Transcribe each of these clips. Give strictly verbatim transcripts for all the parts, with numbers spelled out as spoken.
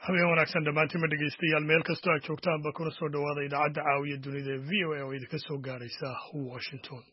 habeen wanaagsan dhammaantiin ma dhegaystayaal meel kastoo aad joogtaanba kuna soo dhowaada idaacadda caawiya dunida ee v o a oo idinka soo gaaraysa washington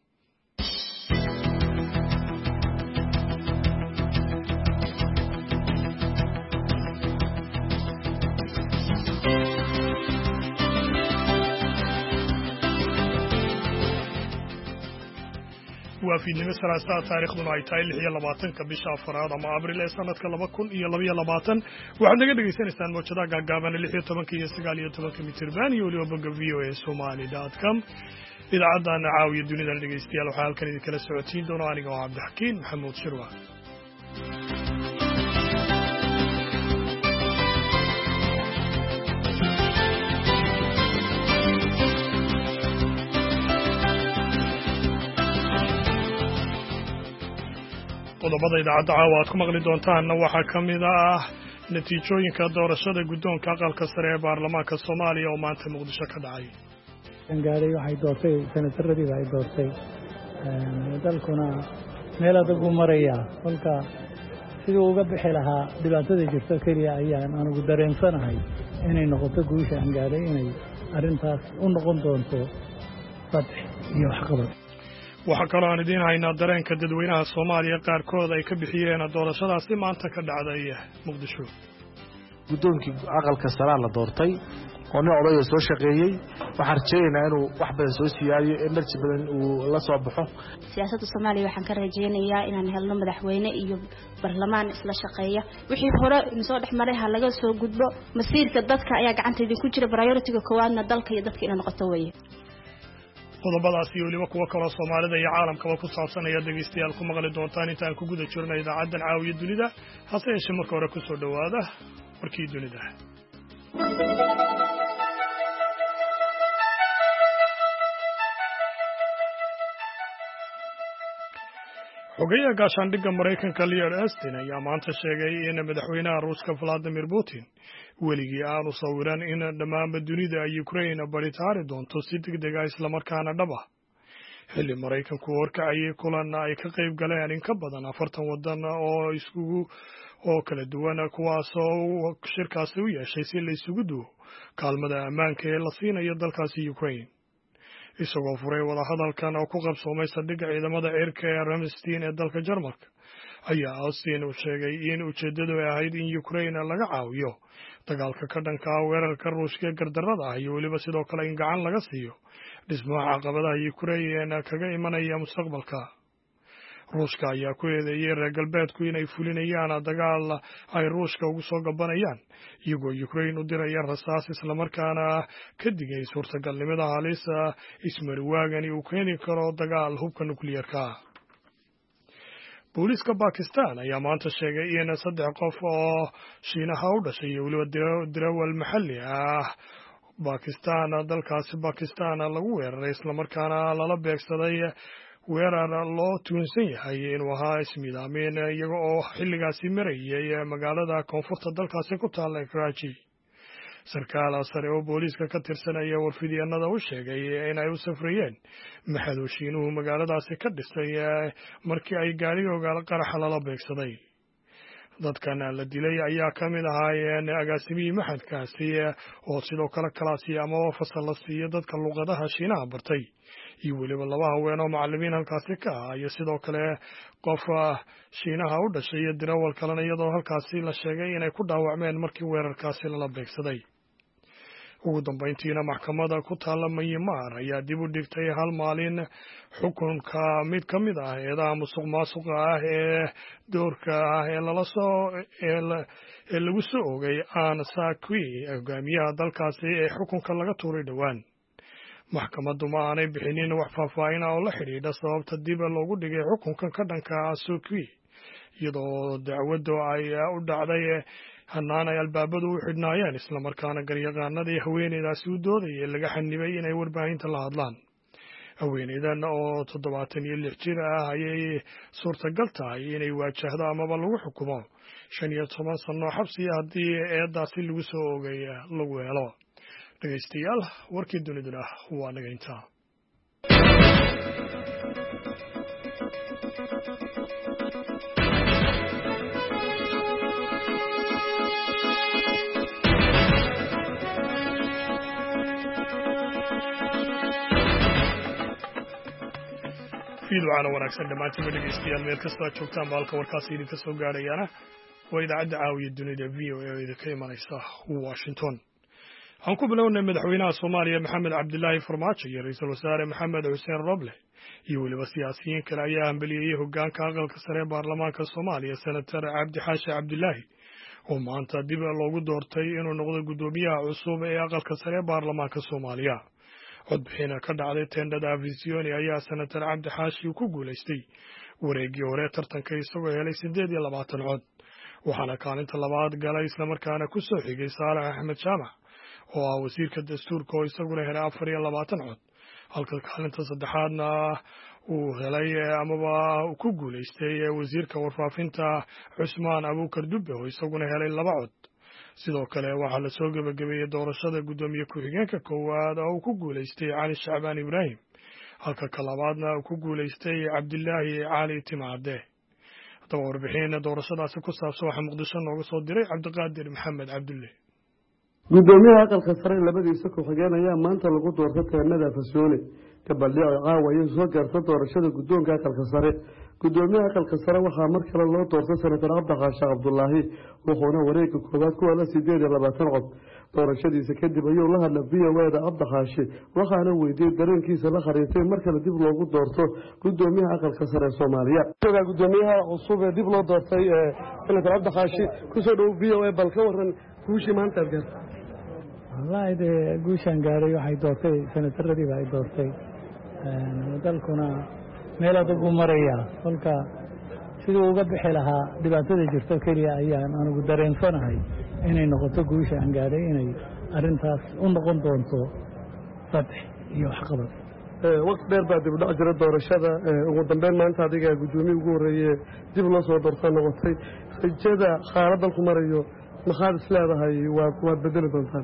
waa fiidnimo salaasaa taariikhduna ay tahay lix iyo labaatanka bisha afaraad ama abril ee sanadka laba kun iyo labaiyo labaatan waxaad naga dhegaysanaysaan mawjadaha gaagaaban lix iyo tobanka iyo sagaal iyo tobanka mitirban iyo weliba bogga v o a somali dot com idaacaddaana caawiya dunidana dhegaystayaal waxaa halkan idinkala socotiin doona aniga oo cabdixakiin maxamuud shirwa qodobada idaacadda caawa aad ku maqli doontaanna waxaa ka mid ah natiijooyinka doorashada guddoonka aqalka sare ee baarlamaanka soomaaliya oo maanta muqdisho ka dhacay gaaray waxay doortay senataradiiba ay doortay dalkuna meel adag u maraya kolka siduu uga bixi lahaa dhibaatada jirto keliya ayaan anugu dareensanahay inay noqoto guusha aan gaaray inay arrintaas u noqon doonto fatx iyo waxqabad waxaa kaloo aan idiin haynaa dareenka dadweynaha soomaaliya qaarkood ay ka bixiyeen doorashadaasi maanta ka dhacday muqdisho guddoonkii aqalka saraa la doortay oo nin odayoo soo shaqeeyey waxaan rajaynaynaa inuu wax badan soo siyaadiyo enerji badan uu la soo baxo siyaasadda soomaaliya waxaan ka rajaynayaa inaan helno madaxweyne iyo barlamaan isla shaqeeya wixii hore insoo dhex maray ha laga soo gudbo masiirka dadka ayaa gacanta idinku jira priority-ga koowaadna dalka iyo dadka inay noqoto weeye qodobadaas iyo weliba kuwo kaloo soomaalida iyo caalamkaba ku saabsan ayaad dhegaystayaal ku maqli doontaan intaan ku guda jirna idaacaddan caawiya dunida hase yeeshee marka hore ku soo dhowaada warkii dunida xogeyaha gaashaandhigga maraykanka leon astin ayaa maanta sheegay in madaxweynaha ruushka valadimir putin weligii aanu sawiran in dhammaanba dunida ukraine baritaari doonto si deg dega islamarkaana dhab ah xilli maraykanku horkacayay kulan ay ka qayb galeen in ka badan afartan waddan oo iskugu oo kala duwan kuwaasoo shirkaasi u yeeshay si la isugu duwo kaalmada ammaanka ee la siinayo dalkaasi ukraine isagoo furay wadahadalkan oo ku qabsoomay saldhigga ciidamada cirka ee ramstein ee dalka jarmalka ayaa austin uu sheegay in ujeeddadu ay ahayd in ukraine laga caawiyo dagaalka ka dhanka ah weerarka ruushka ee gardarrada ah iyo weliba sidoo kale in gacan laga siiyo dhismaha caqabadaha ukraine kaga imanaya mustaqbalka ruushka ayaa ku eedeeyey reer galbeedku inay fulinayaan dagaal ay ruushka ugu soo gabanayaan iyagoo ukraine u diraya rasaas islamarkaana ka digay suurtagalnimada halisa ismariwaagani uu keeni karo dagaal hubka nukliyeerka booliiska bakistan ayaa maanta sheegay in saddex qof oo shiinaha u dhashay iyo weliba dirawal maxalli ah bakistan dalkaasi bakistan lagu weeraray islamarkaana lala beegsaday weerar loo tuunsan yahay inuu ahaa ismiidaamin iyaga oo xilligaasi marayay magaalada koonfurta dalkaasi ku taalla karachi sarkaal sare oo booliiska ka tirsanaya warfidyaanada u sheegay inay u safrayeen maxadooshiinuhu magaaladaasi ka dhisay markii ay gaarigooga qaraxa lala beegsaday dadkan la dilay ayaa ka mid ahaayeen agaasimihii maxadkaasi oo sidoo kale kalaasi amaba fasal la siiya dadka luqadaha shiinaha bartay iyo weliba laba haween oo macallimiin halkaasi ka ah iyo sidoo kale qof shiinaha u dhashay iyo dirawal kalena iyadoo halkaasi la sheegay inay ku dhaawacmeen markii weerarkaasi lala beegsaday ugu dambayntiina maxkamada ku taalla Myanmar ayaa dib u dhigtay hal maalin xukunka mid ka mid ah eedaha musuq maasuqa ah ee doorka ah ee lala soo ee lagu soo ogay Aung San Suu Kyi hogaamiyaha dalkaasi ee xukunka laga tuuray dhowaan maxkamaddu ma aanay bixinin wax faahfaahin ah oo la xidhiidha sababta dib loogu dhigay xukunkan ka dhanka ah Suu Kyi iyadoo dacwaddu ay u dhacday hannaan ay albaabadu u xidhnaayeen islamarkaana garyaqaanadii haweeneydaasi u doodayay laga xanibay inay warbaahinta la hadlaan haweeneydan oo toddobaatan iyo lix jir ah ayay suurtagal tahay inay waajahdo amaba lagu xukumo shan iyo toban sano xabsiya haddii eedaasi lagu soo oogay lagu helo dhegaystayaal warkii duniduna waa naga intaa fiidwacana wanaagsan dhammaantiinba dhegeystayaal meel kastoo aad joogtaan baalka warkaasi idinka soo gaadhayaana waa idaacadda caawiya dunida v o a oo idinka imanaysa washington aan ku bilownay madaxweynaha soomaaliya maxamed cabdilaahi farmaajo iyo ra-iisul wasaare maxamed xuseen roble iyo weliba siyaasiyiin kale ayaa hambeliyeyey hoggaanka aqalka sare ee baarlamaanka soomaaliya senatar cabdi xaashi cabdilaahi oo maanta dib loogu doortay inuu noqdo guddoomiyaha cusub ee aqalka sare ee baarlamaanka soomaaliya codbixina ka dhacday teendhada afisioni ayaa senatar cabdi xaashi ku guulaystay wareeggii hore tartanka isagoo helay siddeed iyo labaatan cod waxaana kaalinta labaad galay islamarkaana ku soo xigay saalax axmed jaamac oo ah wasiirka dastuurka oo isaguna helay afar iyo labaatan cod halka kaalinta saddexaadna uu helay amaba ku guulaystay wasiirka warfaafinta cusmaan abuukar dubbe oo isaguna helay laba cod sidoo kale waxaa la soo gebagabeeyey doorashada guddoomiye ku-xigeenka koowaad oo uu ku guulaystay cali shacbaan ibraahim halka ka labaadna uu ku guulaystay cabdilaahi cali timcadde haddaba warbixin doorashadaasi ku saabsan waxaa muqdisho nooga soo diray cabdiqaadir maxamed cabdulle guddoomiyaha aqalka sare labadiisa ku-xigeen ayaa maanta lagu doortay teennada afasione gabaldhic oo caawayo soo gaarta doorashada guddoonka aqalka sare guddoomiyaha aqalka sare waxaa mar kale loo doortay senatar cabdixaashi cabdulaahi wuxuuna wareegga koowaad ku hela sideed iyo labaatan cod doorashadiisa kadib ayuu la hadla v o eda cabdixaashi waxaana weydiiyey dareenkiisa la khariirtay mar kale dib loogu doorto guddoomiyaha aqalka sare ee soomaaliya guddoomiyaha cusub ee dib loo doortay senatar cabdixaashi kusoo dhow v o a bal ka waran guushii maanta aad gaartay wallaahi dee guushaan gaaray waxay doortay senataradiiba ay doortay dalkuna meel adag u marayaa kolka siduu uga bixi lahaa dhibaatada jirto keliya ayaan anigu dareensanahay inay noqoto guusha aan gaadhay inay arrintaas u noqon doonto saddex iyo waxqabad waqti dheer baa dib udhac jira doorashada ugu dambeyn maanta adiga guddoomiye ugu horreeye dib loo soo doortaa noqotay rajada xaalad dalku marayo maxaad isleedahay waad waad bedeli doontaan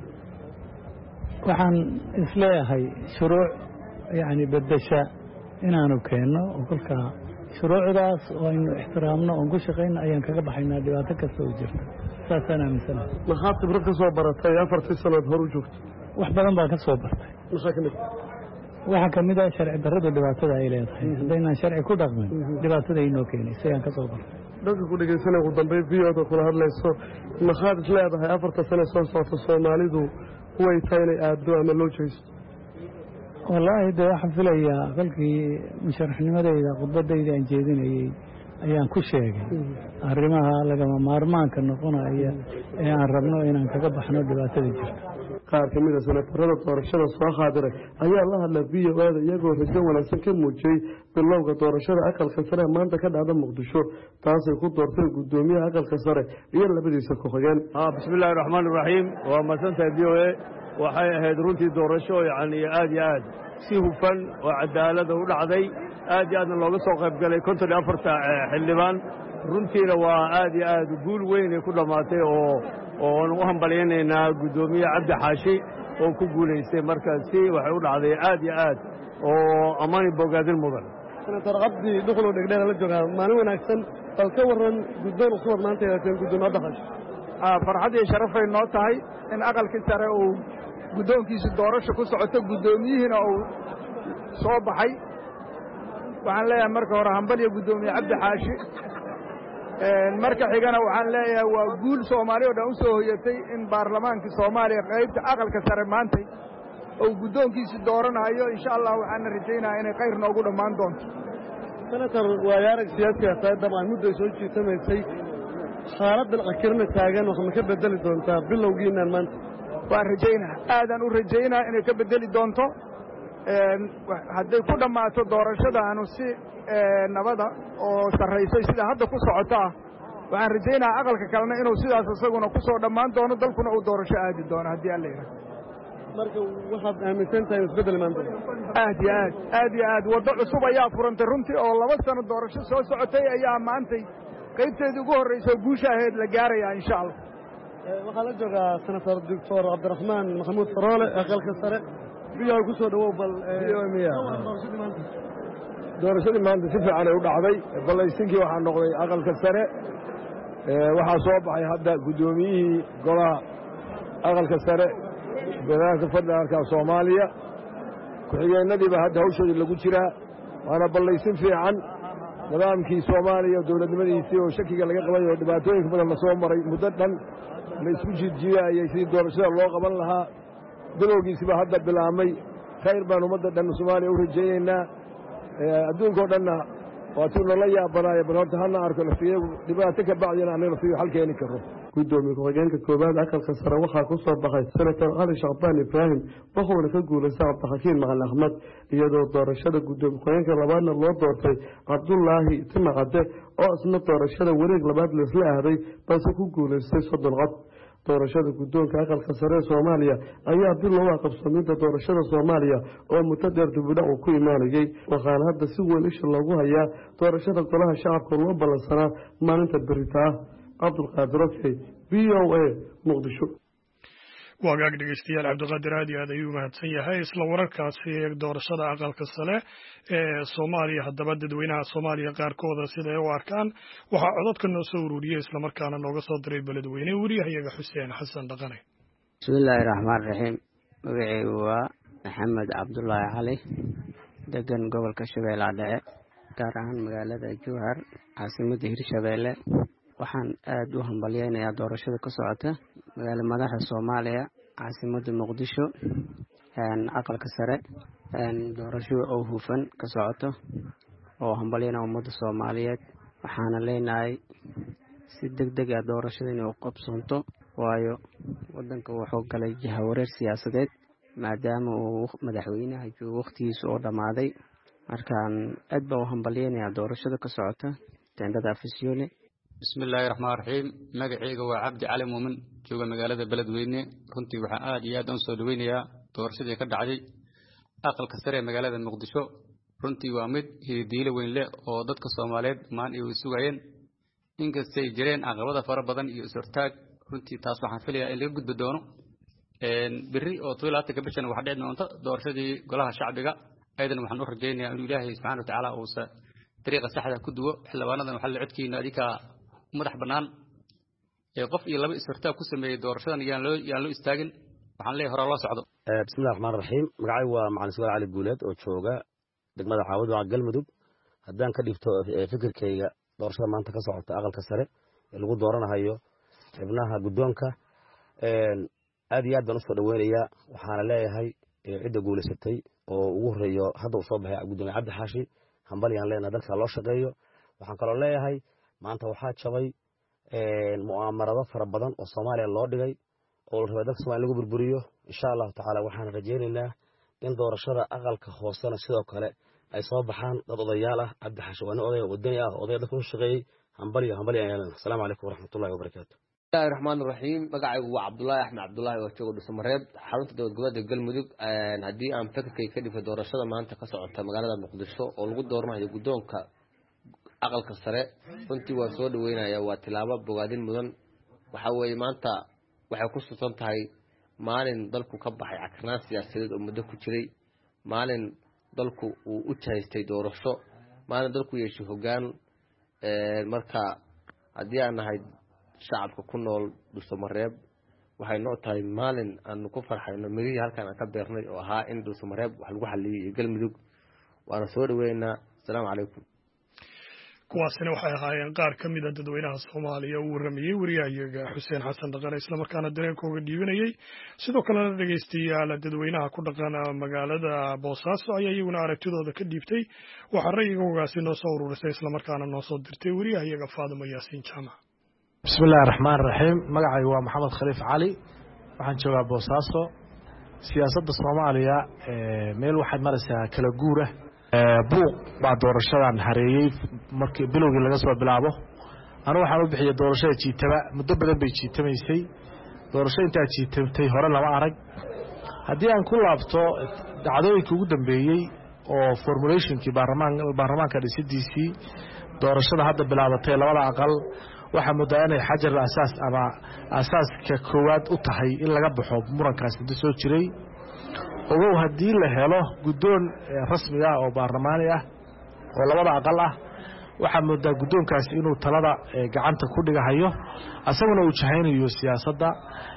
waxaan isleeyahay shuruuc yacni beddesha inaanu keenno oo kolkaa shuruucdaas oo aynu ixtiraamno oon ku shaqayno ayaan kaga baxaynaa dhibaato kasta oo jirta saasaan aaminsanahay maxaad khibrad ka soo baratay afartii sanood hor u joogto wax badan baan ka soo bartay maxaa ka mid waxaa ka mid ah sharci darradu dhibaatada ay leedahay haddaynaan sharci ku dhaqmin dhibaatada inoo keenay sayaan ka soo bartay dadka ku dhegeysanay ugu dambeyn v o da kula hadlayso maxaad isleedahay afarta sane soo socota soomaalidu way tahay inay aaddo ama loo jeysto wallaahi dee waxaan filayaa kolkii musharaxnimadayda khudbadayda aan jeedinayey ayaan ku sheegay arrimaha lagama maarmaanka noqonaya ee aan rabno inaan kaga baxno dhibaatada jirta qaar ka mid a senatarada doorashada soo xaadiray ayaa la hadla v o ada iyagoo rajo wanaagsan ka muujiyey bilowga doorashada aqalka sare maanta ka dhacda muqdisho taasay ku doorteen guddoomiyaha aqalka sare iyo labadiisa ku-xigeen bismillahi raxmaan iraxiim waa mahadsantahay v o a waxay ahayd runtii doorasho yacni aad iyo aad si hufan oo cadaalada u dhacday aad iyo aadna looga soo qayb galay konton iyo afarta xildhibaan runtiina waa aad iyo aad guul weynay ku dhammaatay oo oon u hambalyaynaynaa guddoomiye cabdi xaashi oo ku guulaystay marka si waxay u dhacday aad iyo aad oo ammaani bogaadin mudan senatar cabdi dhuxulow dhegdheera la joogaa maalin wanaagsan bal ka waran guddoon cusubad maanta yeelateen guddoomiye cabdi xaashi farxad iyo sharafay noo tahay in aqalkii sare uu guddoonkiisa doorasho ku socoto guddoomiyihiina uu soo baxay waxaan leeyahay marka hore hambaliyo guddoomiye cabdi xaashi marka xigana waxaan leeyahay waa guul soomaali oo dhan u soo hoyatay in baarlamaankii soomaaliya qaybta aqalka sare maantay ou guddoonkiisi dooranayo insha allah waxaana rajaynayaa inay khayr noogu dhammaan doonto senatar waayo arag siyaasiga tahay dabcan mudday soo jiitamaysay xaaladdan cakirna taagan wax ma ka bedeli doontaa bilowgiinaan maanta waan rajaynaa aadaan u rajaynaa inay ka bedeli doonto hadday ku dhammaato doorashadaanu si nabada oo sarraysay sida hadda ku socota ah waxaan rajaynayaa aqalka kalena inuu sidaas isaguna ku soo dhammaan doono dalkuna uu doorasho aadi doono haddii alla yidhaha marka waxaad aaminsan tahay isbeddel maanta aad iyo aad aad iyo aad waddo cusub ayaa furantay runtii oo laba sano doorasho soo socotay ayaa maantay qaybteedii ugu horraysa oo guusha ahayd la gaarayaa insha allah waxaa la joogaa senator doctor cabdiraxmaan maxamuud faroole aqalka sare biyo ku soo dhawow bal doorashadii maanta si fiican ay u dhacday ballaysinkii waxaa noqday aqalka sare waxaa soo baxay hadda guddoomiyihii golaha aqalka sare golaha federaalka Soomaaliya ku-xigeenadiiba hadda hawshoodii lagu jiraa waana ballaysin fiican nidaamkii soomaaliya dowladnimadiisii oo shakiga laga qabay oo dhibaatooyinka badan la soo maray muddo dhan la isku jiidjiidaayay sidii doorashada loo qaban lahaa bilowgiisiba hadda bilaabmay khayr baan ummadda dhan soomaaliya u rajaynaynaa adduunkao dhanna waatuu nala yaabanaayo bal horta hana arko lafiyagu dhibaato ka bacdina annaga lafiyu xal keeni karro gudoomiye ku-xigeenka koowaad aqalka sare waxaa ku soo baxay senator cali shacbaan ibraahim wuxuuna ka guulaystay cabdixakiin macalin axmed iyadoo doorashada gudoomiye ku-xigeenka labaadna loo doortay cabdulaahi timacade oo isna doorashada wareeg labaad laisla ahday balse ku guulaystay soddon cod doorashada guddoonka aqalka sare ee soomaaliya ayaa bilow ah qabsoominta doorashada soomaaliya oo muddo dheer dibudhac uu ku imaanayey waxaana hadda si weyn isha loogu hayaa doorashada golaha shacabka loo ballansanaa maalinta berita ah cabdulqaadir okey v o a muqdisho wagaag dhegeystayaal cabdiqaadir aad iyo aad ayuu mahadsan yahay isla wararkaasi doorashada aqalka sare ee soomaaliya haddaba dadweynaha soomaaliya qaarkooda sida ay u arkaan waxaa codadka noo soo ururiyey islamarkaana nooga soo diray beledweyne wariyahayaga xuseen xasan dhaqane bismillaahi raxmaan raxiim magaceygu waa maxamed cabdulaahi cali degan gobolka shabeellaha dhexe gaar ahaan magaalada jowhar caasimadda hirshabeelle waxaan aada u hambalyeynayaa doorashada ka socota magaala madaxa soomaaliya caasimadda muqdisho aqalka sare doorasho oo hufan ka socoto oo hambalyeynaya ummadda soomaaliyeed waxaana leenahay si deg deg ah doorashada inay u qabsoonto waayo wadanka wuxuu galay jahawareer siyaasadeed maadaama uu madaxweynaha joogo waqtigiisa oo dhammaaday markaan aad baa u hambalyeynayaa doorashada ka socota teendhada afisyoole bismillaahi raxmaan raxiim magacayga waa cabdi cali muumin jooga magaalada beledweyne runtii waxaan aad iyo aad u soo dhaweynayaa doorashadii ka dhacday aqalka sare ee magaalada muqdisho runtii waa mid hididiilo weyn leh oo dadka soomaaliyeed maan ay sugayeen inkastay jireen caqabada fara badan iyo is-hortaag runtii taas waxaan filayaa in laga gudbi doono berri oo todobaatan bishan waxa dhici doonta doorashadii golaha shacbiga aydan waxaan u rajaynayaa inuu ilaahay subxaana wa tacaala uusa dariiqa saxda ku duwo xildhibaanadan waxaa la codkiina adinka madax bannaan ee qof iyo laba is-hortaag ku sameeyey doorashadan yaan loo yaan loo istaagin waxaan leeyahay hore loo socdo bismillahi raxmaan raxiim magacay waa macalin sugaal cali guuleed oo jooga degmada caawad waa galmudug haddaan ka dhigto fikirkayga doorashada maanta ka socota aqalka sare ee lagu dooranayo xubnaha guddoonka aad iyo aad baan usoo dhaweynayaa waxaana leeyahay cidda guulaysatay oo ugu horeeyo hadda uu soo baxay gudoomiye cabdi xaashi hambalyaan leenahay dalka loo shaqeeyo waxaan kaloo leeyahay maanta waxaa jabay mu'aamarado fara badan oo soomaaliya loo dhigay oo la rabay dalka somalia lagu burburiyo insha allahu tacaala waxaan rajaynaynaa in doorashada aqalka hoosena sidoo kale ay soo baxaan dad odayaal ah cabdi xaashi waa nin odaya wadani ah odaya dalka u shaqeeyey hambalyo hambalyaan yeelana asalaamu calaykum waraxmatullahi wabarakaatu bismillahi raxmaan raxiim magacaygu waa cabdulaahi axmed cabdulaahi oo jooga dhuusamareeb xarunta dowlad goboleedka galmudug haddii aan fikirkay ka dhifay doorashada maanta ka socota magaalada muqdisho oo lagu dooranayo guddoonka aqalka sare runtii waa soo dhaweynaya waa tilaabo bogaadin mudan waxa weeye maanta waxay ku susan tahay maalin dalku ka baxay cakirnaan siyaasadeed oo muddo ku jiray maalin dalku uu u jahaystay doorasho maalin dalku yeeshay hoggaan marka haddii aan nahay shacabka ku nool dhuusamareeb waxay noo tahay maalin aanu ku farxayno mirihii halkaan aan ka beernay oo ahaa in dhuusamareeb wax lagu xaliyey iyo galmudug waana soo dhaweynaynaa asalaamu calaykum kuwaasina waxay ahaayeen qaar ka mid a dadweynaha soomaaliya uu warramayey wariyahayaga xuseen xasan dhaqane islamarkaana dareenkooga dhiibanayey sidoo kalena dhegeystayaal dadweynaha ku dhaqan magaalada boosaaso ayaa iyaguna aragtidooda ka dhiibtay waxaa ra'yigoogaasi noo soo ururisay islamarkaana noo soo dirtay wariyahayaga faadimo yaasiin jaamac bismillahi raxmaan raxiim magacaygu waa maxamed khaliif cali waxaan joogaa boosaaso siyaasadda soomaaliya meel waxay maraysaa kala guura buuq baa doorashadan hareeyey markii bilowgii laga soo bilaabo anu waxaan u bixiyay doorashada jiitaba muddo badan bay jiitamaysay doorasho intaa jiitamtay hore lama arag haddii aan ku laabto dhacdooyinkii ugu dambeeyey oo formulationkii baarlamaanka dhisidiisii doorashada hadda bilaabatay labada aqal waxaa muddaa inay xajar asaas ama asaaska koowaad u tahay in laga baxo murankaas muddo soo jiray ogow haddii la helo guddoon rasmiga ah oo baarlamaani ah oo labada aqal ah waxaa moodaa guddoonkaasi inuu talada gacanta ku dhigahayo asaguna uu jahaynayo siyaasadda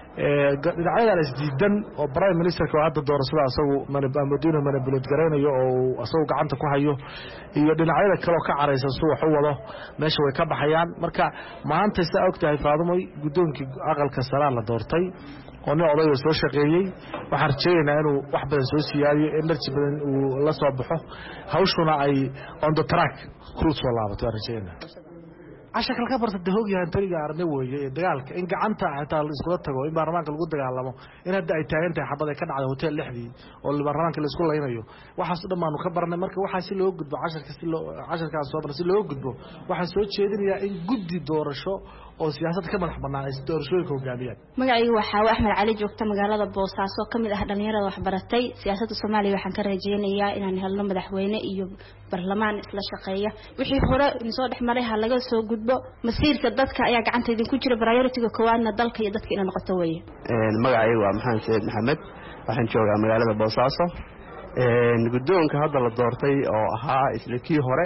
dhinacyadan isdiidan oo prime ministerka oo hadda doorashada asagu madiino manabulad garaynayo oo asagu gacanta ku hayo iyo dhinacyada kale oo ka caraysan suu wax u wado meesha way ka baxayaan marka maanta saa ogtahay Faadumoy guddoonkii aqalka sare la doortay oo nin oday soo shaqeeyay waxaan rajaynaynaa inuu wax badan soo siyaadiyo energy badan uu la soo baxo hawshuna ay on the track ku soo laabato rajaynaynaa ashakal ka barta dahoogiyan tariga arne weeye dagaalka in gacanta xitaa la isku tago in baarlamaanka lagu dagaalamo in hadda ay taagan tahay xabad ay ka dhacday hotel lixdii oo baarlamaanka la isku laynayo waxaas dhamaanu ka barnay marka waxa si loo gudbo casharka si loo casharka soo barnay si loo gudbo waxa soo jeedinayaa in guddi doorasho oo siyaasad ka madax bannaan ay doorashooyinka hogaamiyaan magacaygu waxa uu Axmed Cali joogta magaalada Boosaaso kamid ah dhalinyarada wax baratay siyaasadda Soomaaliya waxaan ka rajaynayaa inaan helno madaxweyne iyo baarlamaan isla shaqeeya wixii hore in soo dhaxmaray ha laga soo gudbo masiirka dadka ayaa gacanta idin ku jira priority-ga koowaadna dalka iyo dadka inay noqoto weeye een magacaygu waa Maxamed Said Maxamed waxaan joogaa magaalada Boosaaso een guddoonka hadda la doortay oo ahaa isla kii hore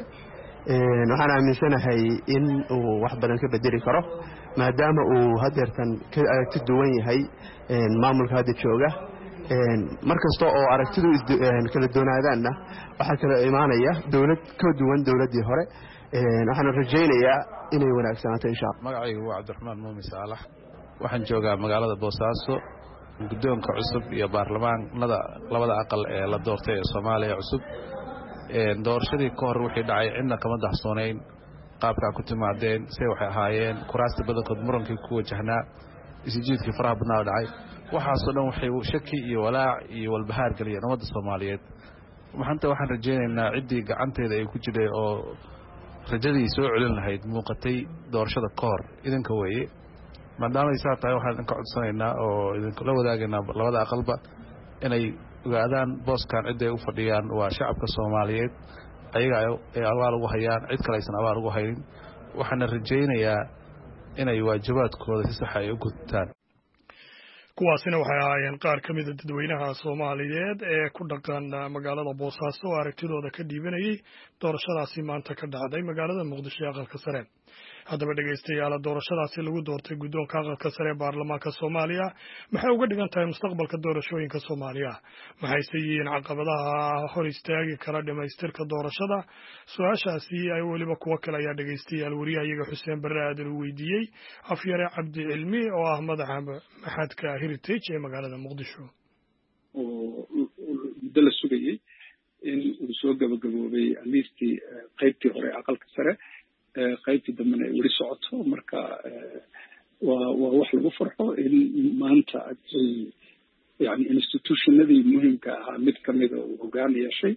een waxaan aaminsanahay in uu wax badan ka bedeli karo maadaama uu hadeertan ka duwan yahay een maamulka hadda jooga een markasta oo aragtidu kala doonaadaanna waxa kala imaanaya dawlad ka duwan dawladii hore een waxaan rajaynayaa inay wanaagsanaato insha Allah magacaygu waa Cabdiraxmaan Muumin Saalax waxaan joogaa magaalada Boosaaso guddoonka cusub iyo baarlamaanada labada aqal ee la doortay ee Soomaaliya cusub een doorashadii ka hor wixii dhacay cidna kama daxsoonayn qaabka ku timaadeen say waxay ahaayeen kuraasta badankood murankii ku wajahnaa isjiidkii faraha badnaa dhacay waxaasoo dhan waxay shaki iyo walaac iyo walbahaar galiyeen ummadda Soomaaliyeed maxanta waxaan rajaynaynaa ciddii gacanteeda ay ku jiray oo rajadii soo celin lahayd muuqatay doorashada ka hor idinka weeye maadaama ay saa tahay waxaan ka codsanaynaa oo idinka la wadaagaynaa labada aqalba inay ogaadaan booskan cid ay u fadhiyaan waa shacabka Soomaaliyeed ayaga ay abaal ugu hayaan cid kale aysan abaal ugu haynin waxaan rajaynayaa inay waajibaadkooda si sax ah u gutaan kuwaasina waxay ahaayeen qaar ka mid ah dadweynaha Soomaaliyeed ee ku dhaqan magaalada Boosaaso oo aragtidooda ka dhiibanayay doorashadaasi maanta ka dhacday magaalada Muqdisho ee aqalka sare haddaba dhageystayaal doorashadaasi lagu doortay guddoonka aqalka sare ee baarlamaanka Soomaaliya maxay uga dhigan tahay mustaqbalka doorashooyinka Soomaaliya maxay yihiin caqabadaha hor istaagi kara dhamaystirka doorashada su'aashaasi ay waliba kuwa kale ayaa dhageystayaal wariyaha Xuseen Barre Aadan u weydiiyay afyare Cabdi Cilmi oo ah madaxa maxadka Heritage ee magaalada Muqdisho oo dal sugayay in uu soo gabagaboobay alistii qaybtii hore aqalka sare qaybtii dambena ay weli socoto marka waa waa wax lagu farxo in maanta ay yani institutionadii muhiimka ahaa mid kamid ah uu hoggaan yeeshay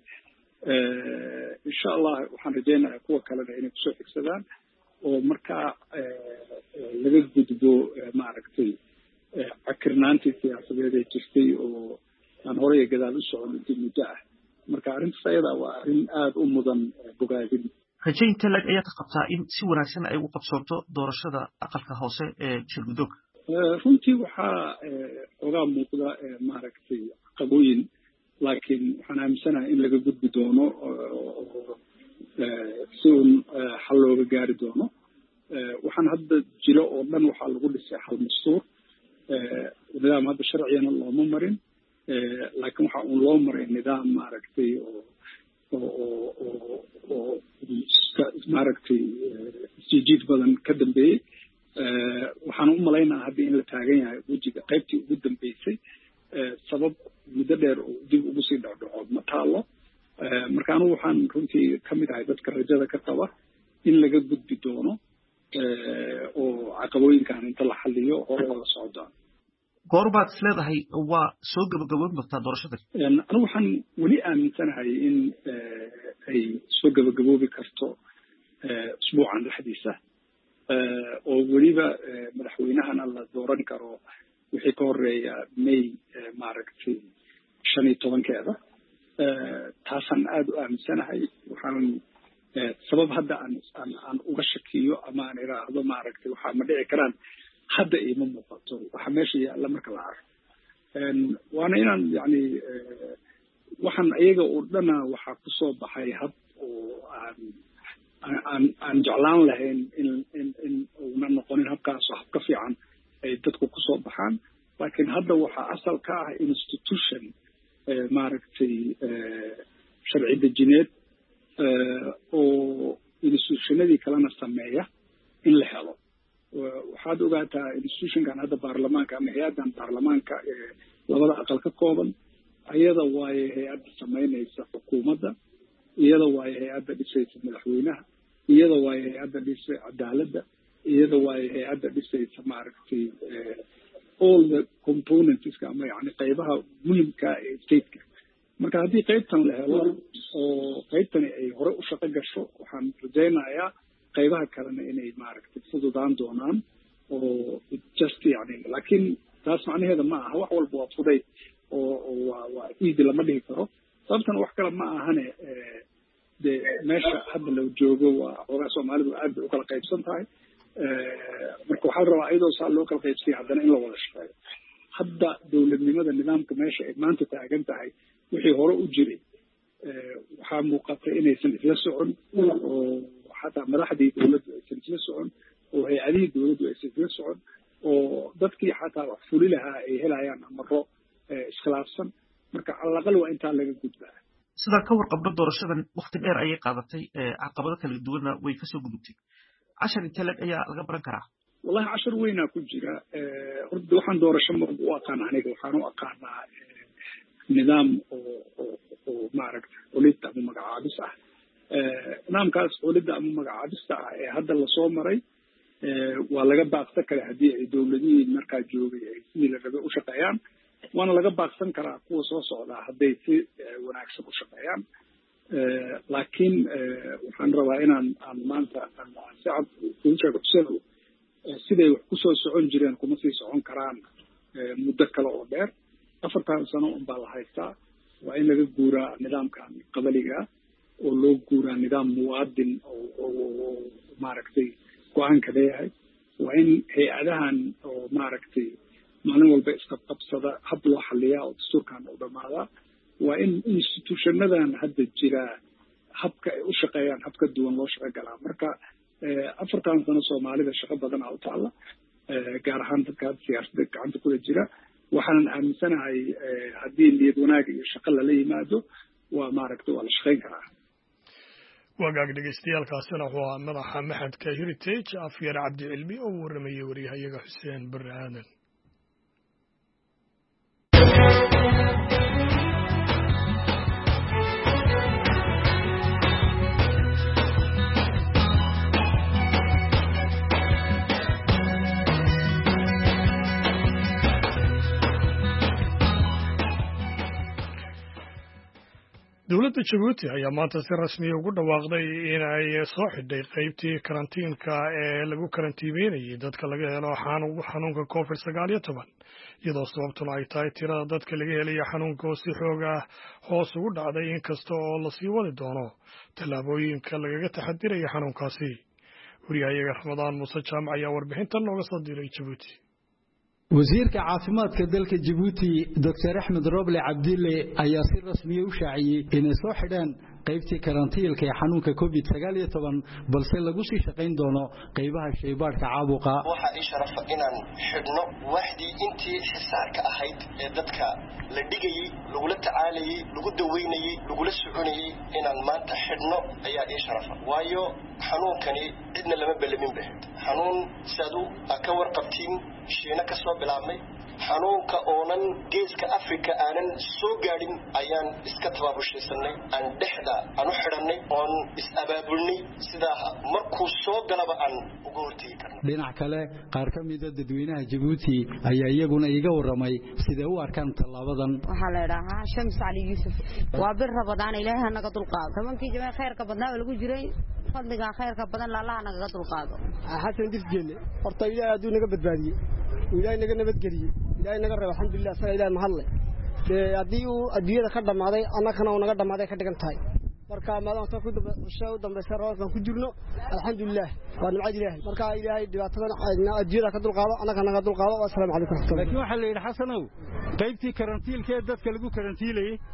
insha Allah waxaan rajaynayaa kuwa kalena inay kusoo xigsadaan oo markaa laga gudbo maaragtay akirnaantii siyaasadeed ee jirtay oo aan hore iyo gadaal u socon intii muddo ah marka arrintaas ayada waa arrin aada u mudan bogaadin rajaynta lag ayaa ka qabtaa in si wanaagsan ay ugu qabsoonto doorashada aqalka hoose ee shirguddoonka runtii waxaa ogaa muuqda maaragtay caqabooyin laakiin waxaan aaminsanahay in laga gudbi doono si uun xal looga gaari doono waxaan hadda jiro oo dhan waxaa lagu dhisay hal dastuur nidaam hadda sharciyana looma marin laakiin waxaa uun loo maray nidaam maaragtay oo oo oo oo maaragtay isjiid badan ka dambeeyey waxaan u malaynayaa hadda in la taagan yahay wejiga qaybtii ugu dambeysay sabab muddo dheer oo dib ugu sii dhacdhaco ma taalo marka anigu waxaan runtii ka mid ahay dadka rajada ka qaba in laga gudbi doono oo caqabooyinkan inta la xaliyo hore wada socdaan goorbaad isleedahay waa soo gabagaboon doontaa doorashada anigu waxaan weli aaminsanahay in ay soo gabagaboobi karto usbuucan dhexdiisa oo weliba madaxweynahana la dooran karo wixii ka horeeya may maaragtay shan iyo tobankeeda taasaan aada u aaminsanahay waxaan sabab hadda aan aan aan uga shakiyo ama aan iraahdo maaragtay waxaa ma dhici karaan hadda iima muuqato waxa meesha yaalla marka la arko waana inaan yani waxaan iyaga oo dhana waxaa kusoo baxay hab oo aan aan aan jeclaan lahayn in in in uuna noqonin habkaas hab ka fiican ay dadku ku soo baxaan laakiin hadda waxaa asal ka ah institution maaragtay sharci dejineed oo institutionadii kalena sameeya in la helo waxaad ogaataa institutionkan hadda baarlamaanka ama hay-addan baarlamaanka ee labada aqal ka kooban iyada waaye hay-adda samaynaysa xukuumadda iyada waaye hay-adda dhisaysa madaxweynaha iyada waaye hay-adda dhisay cadaaladda iyada waaye hay-adda dhisaysa maaragtay all the components ama yani qaybaha muhimka ee stateka marka haddii qaybtan la helo oo qaybtani ay hore u shaqo gasho waxaan rajaynayaa qaybaha kalena inay maaragtay fududaan doonaan oo just yani laakiin taas macnaheeda ma aha wax walba waa fudayd oo waa waa easy lama dhihi karo sababtana wax kale ma ahane dee meesha hadda la joogo waa xoogaa soomaalidu aad bay u kala qaybsan tahay marka waxaa la rabaa iyadoo saa loo kala qaybsaya haddana in la wada shaqeeyo hadda dowladnimada nidaamka meesha ay maanta taagan tahay wixii hore u jiray waxaa muuqata inaysan isla socon oo xataa madaxdii dowladdu aysan isla socon oo hay-adihii dowladdu aysan isla socon oo dadkii xataa wax fuli lahaa ay helayaan amaro iskhilaafsan marka calaqal waa intaa laga gudbaa sidaa ka warqabno doorashadan wakti dheer ayay qaadatay caqabado kala duwanna way kasoo gudubtay cashar intee leg ayaa laga baran karaa wallahi cashar weynaa ku jira horta waxaan doorasho ma u aqaan aniga waxaan u aqaanaa nidaam oo oo maaragta xulidda ama magacaabis ah nidaamkaas xulidda ama magacaabista ah ee hadda lasoo maray waa laga baaqsan karaa haddii ay dowladihii markaa joogay ay sidii la rabay u shaqeeyaan waana laga baaqsan karaa kuwa soo socdaa hadday si wanaagsan u shaqeeyaan laakiin waxaan rabaa inaan aan maanta si cad kugu sheego xuseenow siday wax kusoo socon jireen kuma sii socon karaan muddo kale oo dheer afartan sano unbaa la haystaa waa in laga guuraa nidaamkan qabaliga oo loo guuraa nidaam muwaadin oo maaragtay go-aanka leeyahay waa in hay-adahan oo maaragtay maalin walba iska qabsada hab loo xaliyaa oo dastuurkan u dhamaadaa waa in institutionadan hadda jira habka ay u shaqeeyaan hab ka duwan loo shaqo galaa marka afartan sano soomaalida shaqo badanaa u taalla gaar ahaan dadka hadda siyaasadda gacanta kula jira waxaanan aaminsanahay haddii niyad wanaag iyo shaqo lala yimaado waa maaragtay waa la shaqayn karaa wagaag dhegeystayaaalkaasina wuxuu ahaa madaxa maxadka heritage afyar cabdi cilmi oo warramayay waryahayaga xuseen barre aadan dowladda jabuuti ayaa maanta si rasmiya ugu dhawaaqday in ay soo xidhay qaybtii karantiinka ee lagu karantiimeynayay dadka laga helo xanuunka covid sagaal iyo toban iyadoo sababtuna ay tahay tirada dadka laga helaya xanuunka oo si xooga hoos ugu dhacday inkasta oo lasii wadi doono tallaabooyinka lagaga taxadiraya xanuunkaasi wariyahayaga ramadaan muuse jaamac ayaa warbixintan nooga soo diray jabuuti wasiirka caafimaadka dalka Djibouti Doctor Ahmed Roble Abdille ayaa si rasmi ah u shaaciyay inay soo xidhaan qaybtii karantiilka ee xanuunka covid sagaal iyo toban balse lagu sii shaqayn doono qaybaha shaybaarka caabuqa waxa ay sharaf inaan xidhno waxdii intii xisaarka ahayd ee dadka la dhigayay lagu la tacaalayay lagu daweynayay lagu la soconayay inaan maanta xidhno ayaa ay sharaf waayo xanuunkani cidna lama balamin bah xanuun sadu ka warqabtiin shiina ka soo bilaabmay xanuunka oonan geeska Afrika aanan soo gaadhin ayaan iska tabaabusheysannay aan dhexda aan u xidhannay oon is abaabulnay sida markuu soo galaba aan uga hortagi karno dhinac kale qaar ka mid ah dadweynaha Djibouti ayaa iyaguna iga waramay sida u arkaan talaabadan waxa la yiraahdaa Shams Ali Yusuf waa bir Ramadaan Ilaahay naga dulqaado tobankii jimaac khayrka badnaa lagu jiray fadliga khayrka badan la Allah naga dulqaado xasan disjeene horta Ilaahay aduu naga badbaadiyay Ilaahay naga nabadgeliyay Ilaahay naga reebo alxamdulillah sala Ilaahay mahadle ee hadii uu adduunyada ka dhamaaday annagana uu naga dhamaaday ka dhigan tahay marka maadaama ku soo dambeysay roobkan ku jirno alxamdulillah waa nimcad Ilaahay marka Ilaahay dhibaatadan adduunyada ka dulqaado annagana naga dulqaado assalaamu calaykum laakiin waxa la yiraahdaa xasanow qaybtii karantiilka dadka lagu karantiilay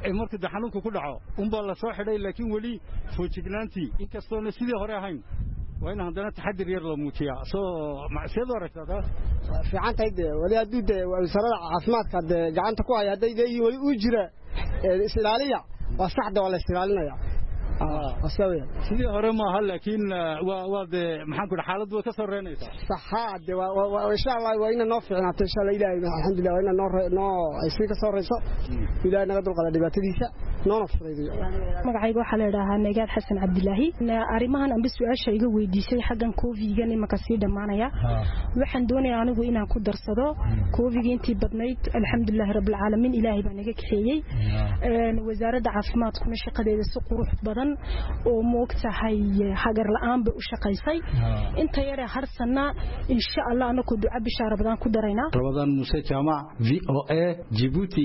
markii xanuunku ku dhaco unba la soo xidhay laakiin wali foojignaantii inkastoo sidii hore ahayn waa in haddana taxadir yar loo muujiyaa soo macsiyeed waraysaada fiican tahay wali hadii de wasaaradda caafimaadka de gacanta ku haya haday leeyihiin wali uu jira islaaliya waa saxda waa la islaalinaya asawiya sidii hore ma aha laakiin waa waa de maxaan ku xaaladu way ka soo reenaysaa saxaad waa insha Allah waa in noo fiicnaato insha Allah ilaahay alxamdulillah waa in noo noo ay sii ka soo reeyso ilaahay naga dulqaada dhibaatadiisa noona fududeeyo magacayga waxa la yiraahdaa Nagaad Xasan Cabdilaahi arimahan aan su'aasha iga weydiisay xaggan Covid-ga imaka sii dhamaanaya waxaan doonayaa anigu inaan ku darsado Covid-ga intii badnayd alxamdulillah rabbil caalamiin ilaahay baa naga kaxeeyay wasaaradda caafimaadkuna shaqadeeda si qurux badan oo moogtahay hagar la'aan bay u shaqaysay inta yar harsana insha Allah anaku duca bishaara badan ku darayna Ramadan Muuse Jaamac V O A Djibouti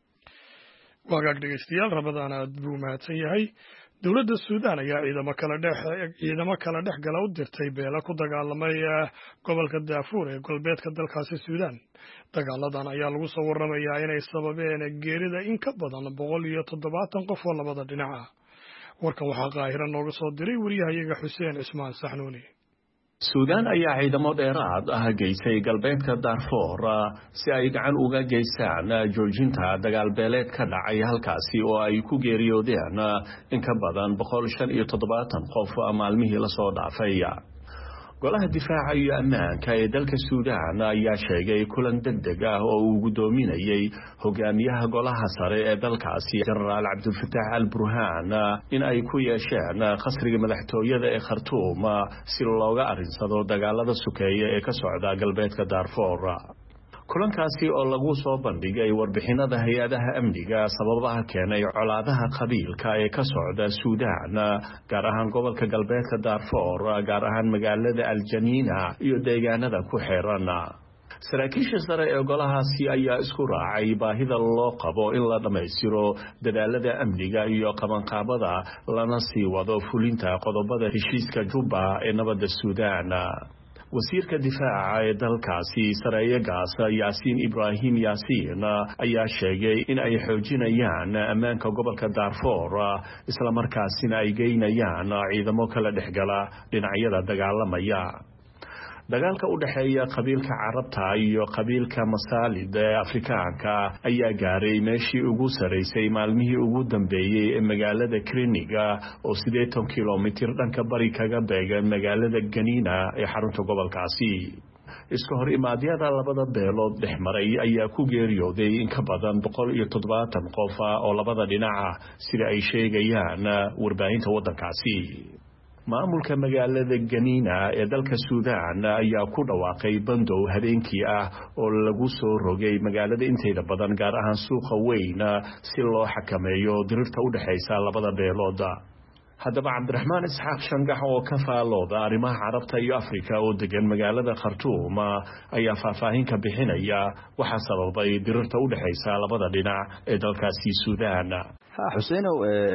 wagaag dhegeystayaal Ramadan aad buu mahadsan yahay dawladda Suudaan ayaa ciidamo kala dhex ciidamo kala dhex gala u dirtay beela ku dagaalamay gobolka Darfur ee galbeedka dalkaasi Suudaan dagaaladan ayaa lagu soo waramayaa inay sababeen geerida in ka badan boqol iyo toddobaatan qof oo labada dhinac ah warkan waxaa qaahira nooga soo diray wariyahayaga Xuseen Ismaan Saxnuuni Suudaan ayaa ciidamo dheeraad ah geysay galbeedka Darfur si ay gacan uga geystaan joojinta dagaal beeleed ka dhacay halkaasi oo ay ku geeriyoodeen in ka badan boqol shan iyo toddobaatan qof maalmihii la soo dhaafay golaha difaaca iyo ammaanka ee dalka Suudaan ayaa sheegay kulan degdeg ah oo uu gudoominayay hogaamiyaha golaha sare ee dalkaasi Generaal Abdul Fattah al-Burhan in ay ku yeesheen qasriga madaxtooyada ee Khartoum si looga arinsado dagaalada sukeeye ee ka socda galbeedka Darfur kulankaasi oo lagu soo bandhigay warbixinada hay'adaha amniga sababaha keenay colaadaha qabiilka ee ka socda Suudaan gaar ahaan gobolka galbeedka Darfur gaar ahaan magaalada Al-Janiina iyo deegaanada ku xeeran saraakiisha sare ee golahaasi ayaa isku raacay baahida loo qabo in la dhameystiro dadaalada amniga iyo qabanqaabada lana sii wado fulinta qodobada heshiiska Juba ee nabadda Suudaan wasiirka difaaca ee dalkaasi sareeya gaasa Yaasiin Ibraahim Yaasiin ayaa sheegay in ay xoojinayaan ammaanka gobolka Darfur isla markaasina ay geynayaan ciidamo kala dhexgala dhinacyada dagaalamaya dagaalka u dhaxeeya qabiilka Carabta iyo qabiilka Masaalid ee Afrikaanka ayaa gaaray meeshii ugu sareysay maalmihii ugu dambeeyay ee magaalada Kriniga oo siddeetan kiiloomitir dhanka bari kaga beegan magaalada Ganiina ee xarunta gobolkaasi iska hor imaadyada labada beelood dhexmaray ayaa ku geeriyooday in ka badan boqol iyo toddobaatan qof oo labada dhinac sida ay sheegayaan warbaahinta wadankaasi maamulka magaalada Ganiina ee dalka Suudaan ayaa ku dhawaaqay bandow habeenkii ah oo lagu soo rogay magaalada inteeda badan gaar ahaan suuqa weyn si loo xakameeyo dirirta u dhaxaysa labada beelood haddaba Cabdiraxmaan Isxaaq Shangax oo ka faalooda arrimaha Carabta iyo Afrika oo degan magaalada Khartoum ayaa faahfaahin ka bixinaya waxa sababay dirirta u dhaxaysa labada dhinac ee dalkaasi Suudaan Xuseenow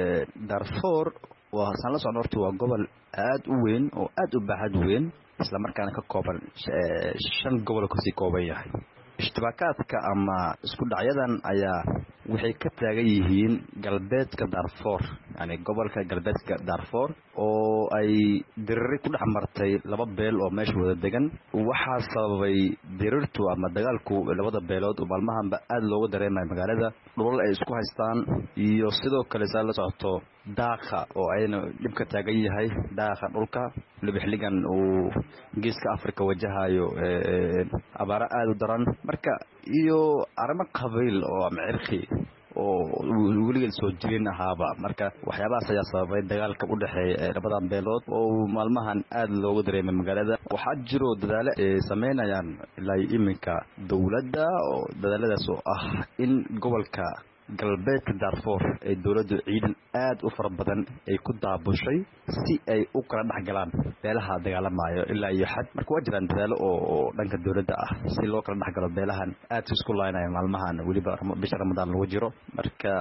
Darfur waa san la socon horta waa gobol aad u weyn oo aad u baaxad weyn isla markaana ka kooban shan gobol oo kasii kooban yahay ishtibaakaadka ama isku dhacyadan ayaa waxay ka taagan yihiin galbeedka Darfur yani gobolka galbeedka Darfur oo ay dirir ku dhex martay laba beel oo meesha wada degan waxa sababay dirirtu ama dagaalku labada beelood oo maalmahanba aad looga dareemay magaalada dhul ay isku haystaan iyo sidoo kale saa la socoto daaqa oo ayna dib ka taagan yahay daaqa dhulka libixligan uu geeska Afrika wajahayo abaara aad u daran marka iyo arrimo qabiil oo cirqi oo weligeed soo jireen ahaaba marka waxyaabahaas ayaa sababay dagaalka u dhaxeeya labadan beelood oo maalmahan aad looga dareemay magaalada waxaa jiro dadaalo ay sameynayaan ilaa iminka dawladda oo dadaaladaas oo ah in gobolka galbeedka Darfur ee dawladdu ciidan aad u fara badan ay ku daabushay si ay u kala dhaxgalaan beelaha dagaalamayo ilaa iyo xad marka waa jiraan dadaalo oo dhanka dawladda ah si loo kala dhaxgalo beelahan aad isku laaynayo maalmahan waliba bisha Ramadaan lagu jiro marka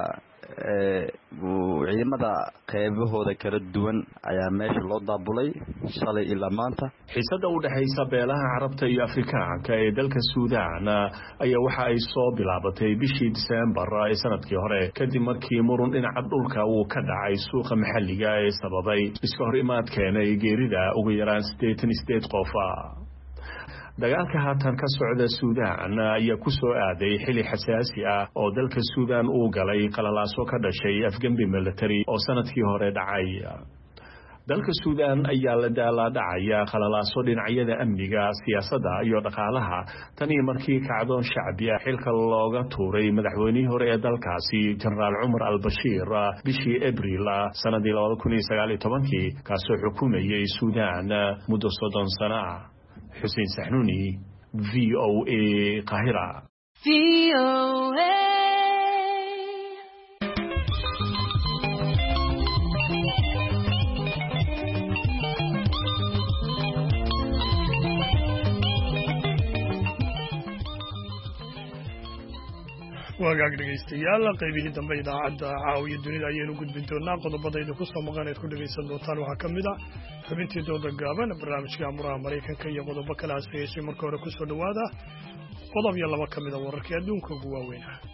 ciidamada qaybahooda kala duwan ayaa meesha loo daabulay shalay ilaa maanta xiisada u dhaxaysa beelaha Carabta iyo Afrikaanka ee dalka Suudaan ayaa waxa ay soo bilaabatay bishii December ee sanadkii hore kadib markii murun dhinaca dhulka uu ka dhacay suuqa maxalliga ee sababay iska hor imaad keenay geerida ugu yaraan siddeetan iyo siddeed qof dagaalka haatan ka socda Suudaan ayaa ku soo aaday xili xasaasi ah oo dalka Suudaan uu galay qalalaaso ka dhashay afgambi military oo sanadkii hore dhacay dalka Suudaan ayaa la daalaa-dhacaya qalalaaso dhinacyada amniga siyaasadda iyo dhaqaalaha tani markii kacdoon shacbi ah xilka looga tuuray madaxweynihii hore ee dalkaasi Generaal Umar al-Bashir bishii Abriil sanadii laba kun iyo sagaal iyo toban kaasoo xukumayay Suudaan muddo soddon sano ah حسين سحنوني في أو إي قاهرة في أو wagaag dhegaystayaal qaybihii dambe idaacadda caawiya dunida ayaynu gudbin doonaa qodobadayda ku soo maqan eed ku dhegaysan doontaan waxaa ka mid ah xubintii dooda gaaban barnaamijka amuraha maraykanka iyo qodobo kale hase yeeshee marka hore kusoo dhowaada qodob iyo laba ka mid a wararkii adduunka ugu waaweyn ah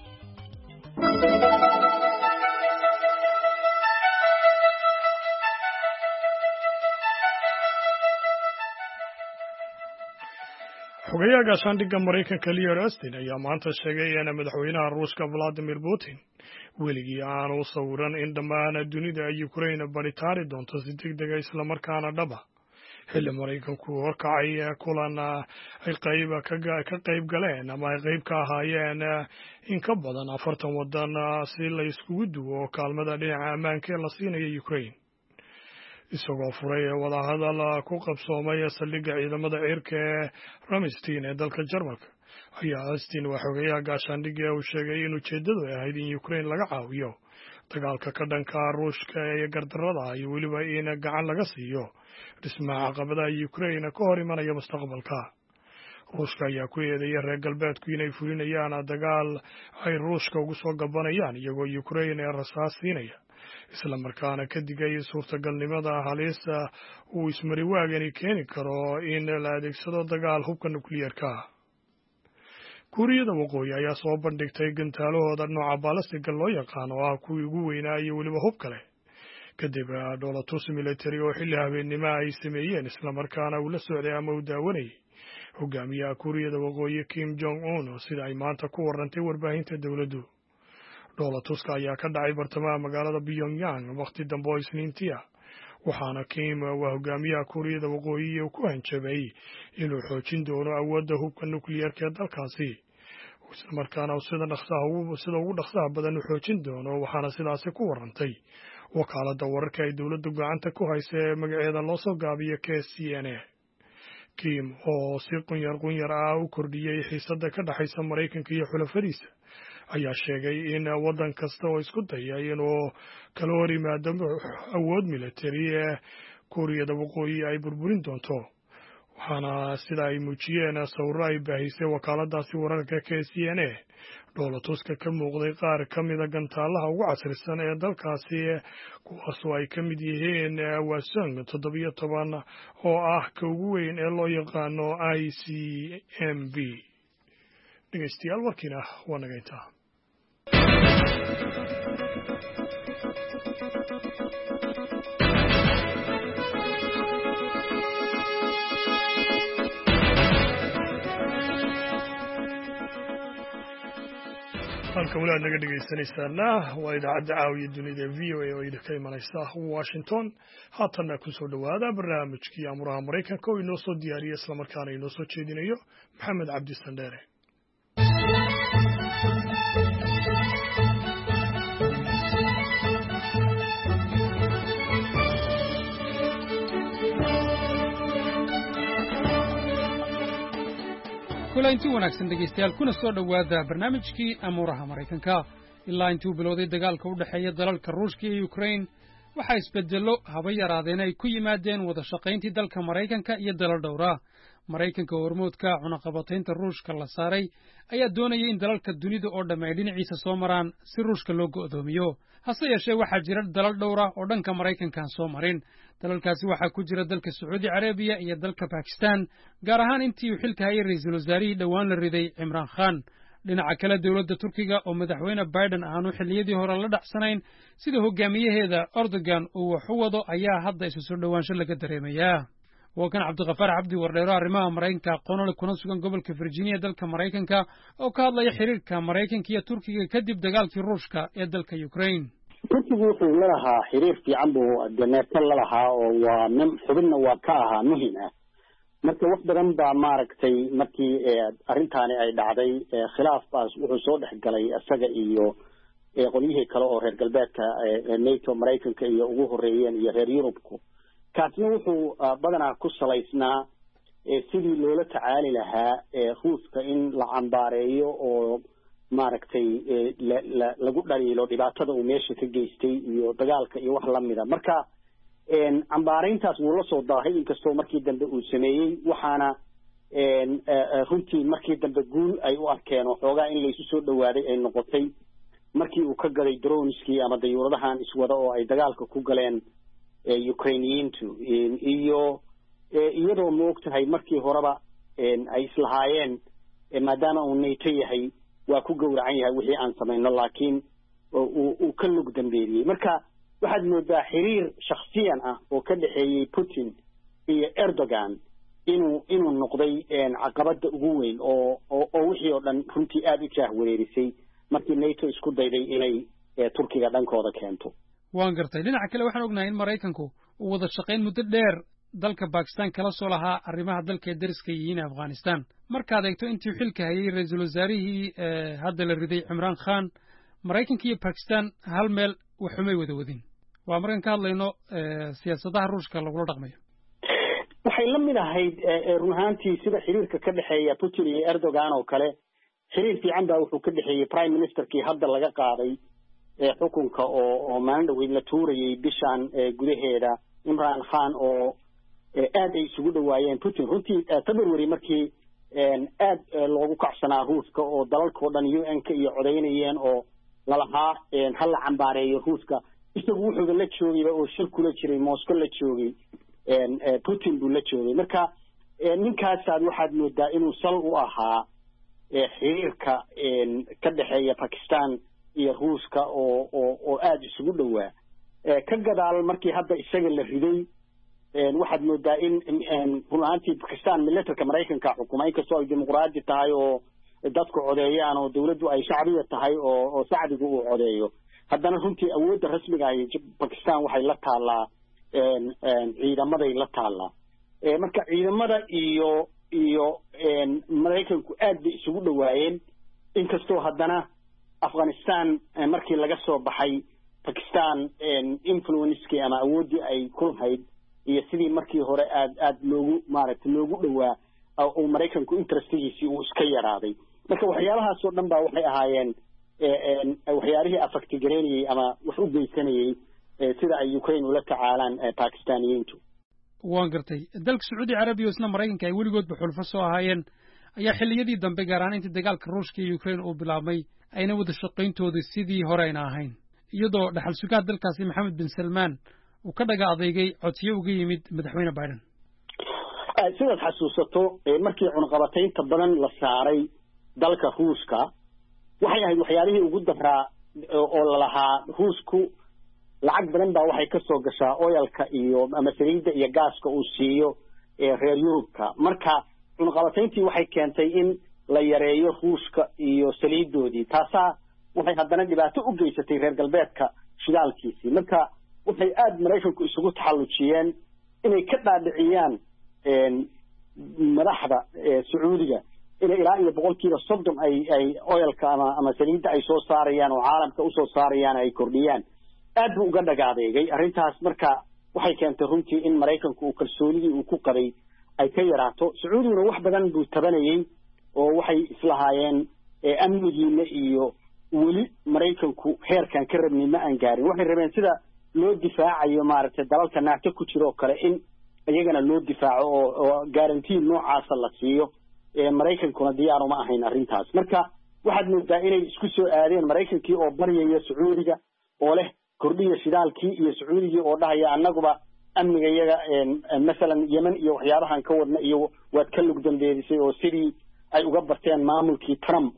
xogayaha gaashaandhigga maraykanka Lloyd Austin ayaa maanta sheegay in madaxweynaha Ruushka Vladimir Putin weligii aanu sawiran in dhammaan dunida ay Ukraine baritaari doonto si degdeg ah isla markaana dhaba xilli maraykanku horkacay kulan ay qayb ka qayb galeen ama ay qayb ka ahaayeen in ka badan afartan wadan si la iskugu duwo kaalmada dhinaca ammaanka ee la siinayo Ukraine isagoo furay wadahadal ku qabsoomay saldhigga ciidamada cirka ee Ramstein ee dalka Jarmalka ayaa Austin waa xogayaha gaashaandhigga uu sheegay in ujeedadu ay ahayd in Ukraine laga caawiyo dagaalka ka dhanka Ruushka ee gardarrada iyo weliba in gacan laga siiyo dhismaha caqabadaha Ukraine ka hor imanaya mustaqbalka Ruushka ayaa ku eedeeyay reer galbeedku inay fulinayaan dagaal ay Ruushka ugu soo gabanayaan iyagoo Ukraine rasaas siinaya isla markaana ka digay suurtagalnimada halista uu ismari waagani keeni karo in la adeegsado dagaal hubka nukliyeerka Kuuriyada Waqooyi ayaa soo bandhigtay gantaalahooda nooca balastiga loo yaqaan oo ah kuwii ugu weynaa iyo weliba hub kale kadib dhoolatus military oo xilli habeennimo ay sameeyeen isla markaana uu la socday ama uu daawanayay hogaamiyaha Kuuriyada Waqooyi Kim Jong Un sida ay maanta ku warantay warbaahinta dowladdu dhoolatuska ayaa ka dhacay bartamaha magaalada Pyongyang waqti dambe oo Isniintii ah waxaana Kim waa hogaamiyaha Kuuriyada Waqooyi uu ku hanjabay inuu xoojin doono awoodda hubka nukliyeerka ee dalkaasi isla markaana sida dhaqsaha sida ugu dhaqsaha badan u xoojin doono waxaana sidaasi ku warantay wakaaladda wararka ay dowladdu gacanta ku haysa ee magaceeda loo soo gaabiyo K C N A Kim oo si qunyar qunyar ah u kordhiyay xiisadda ka dhaxaysa Maraykanka iyo xulafadiisa ayaa sheegay in waddan kasta oo isku dayay inuu kala hor yimaado awood military ee Kuuriyada Waqooyi ay burburin doonto waxaana sida ay muujiyeen sawirro ay baahisay wakaaladaasi wararka K C N A dhoolatuska ka muuqday qaar ka mida gantaalaha ugu casrisan ee dalkaasi kuwaasoo ay ka mid yihiin Hwasong toddobiyo toban oo ah ka ugu weyn ee loo yaqaano I C M B dhegeystayaal warkiina waa naga intaa halka walaad naga dhegaysanaysaana waa idaacadda caawiya dunida v o a oo idinka imanaysa Washington haatanna ku soo dhowaada barnaamijkii amuraha Maraykanka oo inoo soo diyaariyay isla markaana inoo soo jeedinayo Maxamed Cabdi Sandheere kulanti wanaagsan dhegeystayaal kuna soo dhowaada barnaamijkii amuuraha Maraykanka ilaa intuu bilowday dagaalka u dhaxeeya dalalka Ruushka iyo Ukraine waxa isbedelo haba yaraadeen ay ku yimaadeen wada shaqayntii dalka Maraykanka iyo dalal dhowra Maraykanka hormoodka cunaqabataynta Ruushka la saaray ayaa doonayay in dalalka dunida oo dhamay dhinaciisa soo maraan si Ruushka loo go'doomiyo hase yeeshee waxaa jira dalal dhowra oo dhanka Maraykanka soo marin dalalkaasi waxaa ku jira dalka Sacuudi Carabiya iyo dalka Pakistan gaar ahaan intii uu xilka hayay ra'iisul wasaarihii dhawaan la riday Imran Khan dhinaca kale dowladda turkiga oo madaxweyne biden aanu xilliyadii hore la dhacsanayn sida hogaamiyaheeda erdogan uu wax u wado ayaa hadda isu soo dhowaansho laga dareemayaa waa kan cabdiqafaar cabdi wardheero arrimaha maraykanka aqoonole kuna sugan gobolka virginia dalka maraykanka oo ka hadlaya xiriirka maraykanka iyo turkiga kadib dagaalkii ruushka ee dalka ukraine turkigu wuxuu lalahaa xiriir fiican buu neeto lalahaa oo waa nin xubinna waa ka ahaa muhim ah marka wax badan baa maaragtay markii arrintaani ay dhacday khilaaf baas wuxuu soo dhex galay isaga iyo qolyihii kale oo reer galbeedka nato maraykanka iyo ugu horeeyeen iyo reer yurubku kaasna wuxuu badanaa ku salaysnaa sidii loola tacaali lahaa ruuska in la cambaareeyo oo maaragtay lagu dhaliilo dhibaatada uu meesha ka geystay iyo dagaalka iyo wax lamida marka cambaarayntaas wuu la soo daahay inkastoo markii dambe uu sameeyey waxaana runtii markii dambe guul ay u arkeen oo xoogaa in laysu soo dhawaaday ay noqotay markii uu ka gaday droneskii ama dayuuradahan iswada oo ay dagaalka ku galeen ukrainiyiintu iyo iyadoo moogtahay markii horeba ay islahaayeen maadaama uu nato yahay waa ku gowracan yahay wixii aan samayno laakiin uu ka lug dambeeyey marka waxaad moodaa xiriir shakhsiyan ah oo ka dhexeeyey putin iyo erdogan inuu inuu noqday caqabada ugu weyn oo oo wixii oo dhan runtii aada u jaah wareerisay markii nato isku dayday inay turkiga dhankooda keento waan gartay dhinaca kale waxaan ognahay in maraykanku uu wada shaqayn muddo dheer dalka bakistan kala soo lahaa arrimaha dalka ee dariska yihiin afghanistan markaad eegto intii xilka hayay ra-iisul wasaarihii hadda la riday cimraan khan maraykanka iyo bakistan hal meel waxumay wada wadin waa markaan ka hadlayno siyaasadaha ruushka lagula dhaqmayo waxay la mid ahayd run ahaantii sida xiriirka ka dhexeeya putin iyo erdogan oo kale xiriir fiican baa wuxuu ka dhexeeyey prime ministerkii hadda laga qaaday xukunka oo oo maalin dhaweyd la tuurayay bishan gudaheeda imran khan oo aad ay isugu dhawaayeen putin runtii february markii aad loogu kacsanaa ruuska oo dalalkao dhan u n ka iyo codaynayeen oo lalahaa hala cambaareeyo ruuska isagu wuxuuba la joogayba oo shir kula jiray moscow la joogay putin buu la joogay marka ninkaasaad waxaad moodaa inuu sal u ahaa xiriirka ka dhexeeya bakistan iyo ruuska oo oo oo aada isugu dhowaa ka gadaal markii hadda isaga la riday waxaad moodaa in run ahaantii bakistan milatarka maraykanka xukuma inkastoo ay dimuqraadi tahay oo dadku codeeyaan oo dawladdu ay shacbiya tahay oo oo shacbigu uu codeeyo haddana runtii awoodda rasmiga ah bakistan waxay la taallaa ciidamaday la taallaa marka ciidamada iyo iyo maraykanku aad bay isugu dhawaayeen inkastoo haddana afghanistan markii laga soo baxay bakistan influencekii ama awooddii ay ku lahayd iyo sidii markii hore aad aad loogu maaragtay loogu dhowaa oo maraykanku interestigiisii uu iska yaraaday marka waxyaalahaas oo dhan baa waxay ahaayeen waxyaalihii afaktigareynayey ama wax u geysanayey sida ay ukraine ula tacaalaan bakistaniyiintu waan gartay dalka sacuudi carabiya oo isna maraykanka ay weligoodba xulfo soo ahaayeen ayaa xilliyadii dambe gaar ahaan intii dagaalka ruushka iyo ukraine uu bilaabmay ayna wada shaqayntooda sidii hore ayna ahayn iyadoo dhaxal sugaha dalkaasi maxamed bin salmaan uu ka dhaga adeegay codsiyo uga yimid madaxweyne biden sidaad xasuusato markii cunaqabataynta badan la saaray dalka ruushka waxay ahayd waxyaalihii ugu daraa oo lalahaa ruushku lacag badan baa waxay ka soo gashaa oyalka iyo ama saliidda iyo gaaska uu siiyo reer yurubka marka cunaqabatayntii waxay keentay in la yareeyo ruushka iyo saliiddoodii taasaa waxay haddana dhibaato u geysatay reer galbeedka shidaalkiisii marka waxay aada maraykanku isugu taxallujiyeen inay ka dhaadhiciyaan madaxda sacuudiga inay ilaa iyo boqolkiiba soddon ay ay oyalka ama ama saliidda ay soo saarayaan oo caalamka usoo saarayaan ay kordhiyaan aad buu uga dhagaadeegay arrintaas marka waxay keentay runtii in maraykanku uu kalsoonidii uu ku qabay ay ka yaraato sacuudiguna wax badan buu tabanayey oo waxay islahaayeen amnigiina iyo weli maraykanku heerkan ka rabnay ma aan gaarin waxay rabeen sida loo difaacayo maaragtay dalalka naagto ku jiro oo kale in iyagana loo difaaco oo oo guarantee noocaasa la siiyo maraykankuna diyaar uma ahayn arrintaas marka waxaad moodaa inay isku soo aadeen maraykankii oo baryaya sacuudiga oo leh kordhiya shidaalkii iyo sacuudigii oo dhahaya annaguba amniga iyaga masalan yemen iyo waxyaabahan ka wadna iyo waad ka lug dambeedisay oo sidii ay uga barteen maamulkii trump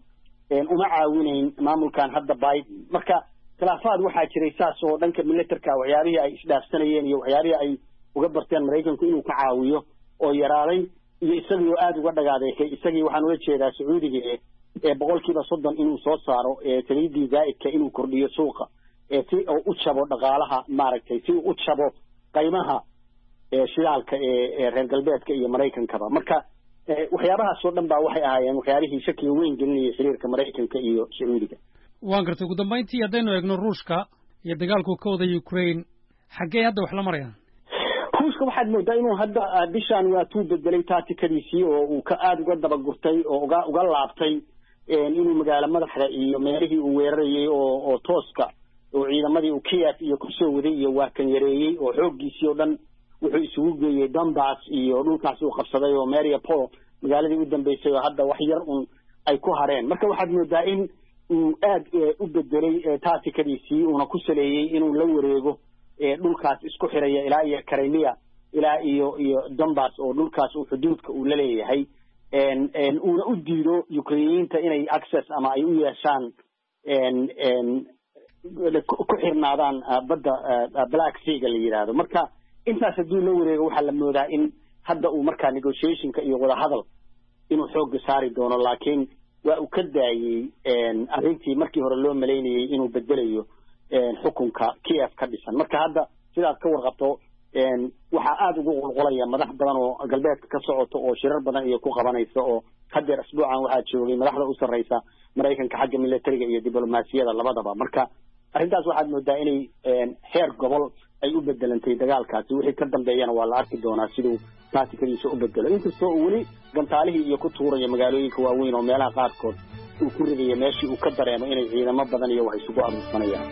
uma caawinayn maamulkan hadda Biden marka khilaafaad waxaa jiray saas oo dhanka militerka waxyaabihii ay isdhaafsanayeen iyo waxyaabihii ay uga barteen Mareykanku inuu ka caawiyo oo yaraaday iyo isagii aad uga dhagaaday isagii waxaan ula jeedaa Sacuudiga ee boqolkiiba soddon inuu soo saaro ee saliidii zaa'idka inuu kordhiyo suuqa ee si uu u jabo dhaqaalaha maaragtay si uu u jabo qiimaha ee shidaalka ee reer galbeedka iyo Mareykankaba marka waxyaabahaas oo dhan baa waxay ahaayeen waxyaabihii shakiga weyn gelinayay xiriirka Mareykanka iyo Sacuudiga waan gartay ugu dambeyntii haddaynu eegno Ruushka iyo dagaalku ka wada Ukraine xaggee hadda wax la marayaan ruushka waxaad moodaa inuu hadda bishaan waa tuu bedelay taatikadiisii oo uu ka aad uga daba gurtay oo uga uga laabtay inuu magaalo madaxda iyo meelihii uu weerarayay oo oo tooska oo ciidamadii uu Kiev iyo ku soo waday iyo waa kan yareeyay oo xooggiisii oo dhan wuxuu isugu geeyay Donbass iyo dhulkaas uu qabsaday oo Mariupol magaaladii u dambeysay oo hadda wax yar un ay ku hareen marka waxaad moodaa in uu aad u bedelay taatikadiisii uuna ku saleeyay inuu la wareego dhulkaas isku xiraya ilaa iyo Crimea ilaa iyo iyo Donbass oo dhulkaas uu xuduudka uu la leeyahay een een uuna u diido Ukrainiinta inay access ama ay u yeeshaan een een ku xirnaadaan badda Black Sea la yiraahdo marka intaas hadii la wareego waxa la moodaa in hadda uu markaa negotiationka iyo wada hadal inuu xoog saari doono laakiin waa uu ka daayay een arrintii markii hore loo maleynayay inuu bedelayo een xukunka Kiev ka dhisan marka hadda sidaas ka warqabto een waxa aad ugu qulqulaya madax badan oo galbeedka ka socoto oo shirar badan iyo ku qabanaysa oo hadda asbuucan waxa joogay madaxda u sareysa Mareykanka xagga militariga iyo diblomaasiyada labadaba marka arrintaas waxaad moodaa inay een heer gobol ay u bedelantay dagaalkaasi wixii ka dambeeyana waa la arki doonaa sidoo taatikadiisa u bedelo inkastoo uu weli gantaalihii iyo ku tuuraya magaalooyinka waaweyn oo meelaha qaarkood uu ku ridayo meeshii uu ka dareemo inay ciidamo badan iyo wax isugu aruursanayaan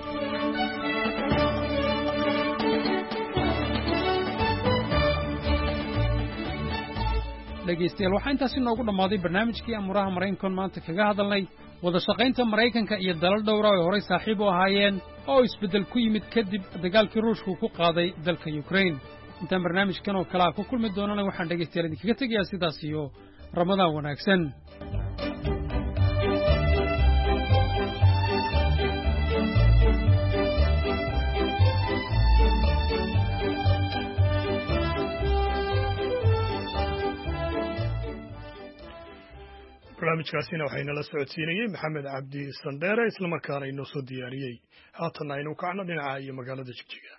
dhegeystayaal waxaa intaasi noogu dhammaaday barnaamijkii amuraha Mareykanka maanta kaga hadalnay wada shaqaynta Mareykanka iyo dalal dhowr ah oo horey saaxiib u ahaayeen oo isbedel ku yimid kadib dagaalkii Ruushku ku qaaday dalka Ukraine intaan barnaamijkan oo kala ku kulmi doonana waxaan dhegeystayaal idinkaga tegayaa sidaas iyo Ramadaan wanaagsan barnaamijkaasina waxayna la socodsiinayay maxamed cabdi sandheere isla markaana inoo soo diyaariyey haatan aynu kacno dhinaca iyo magaalada jigjiga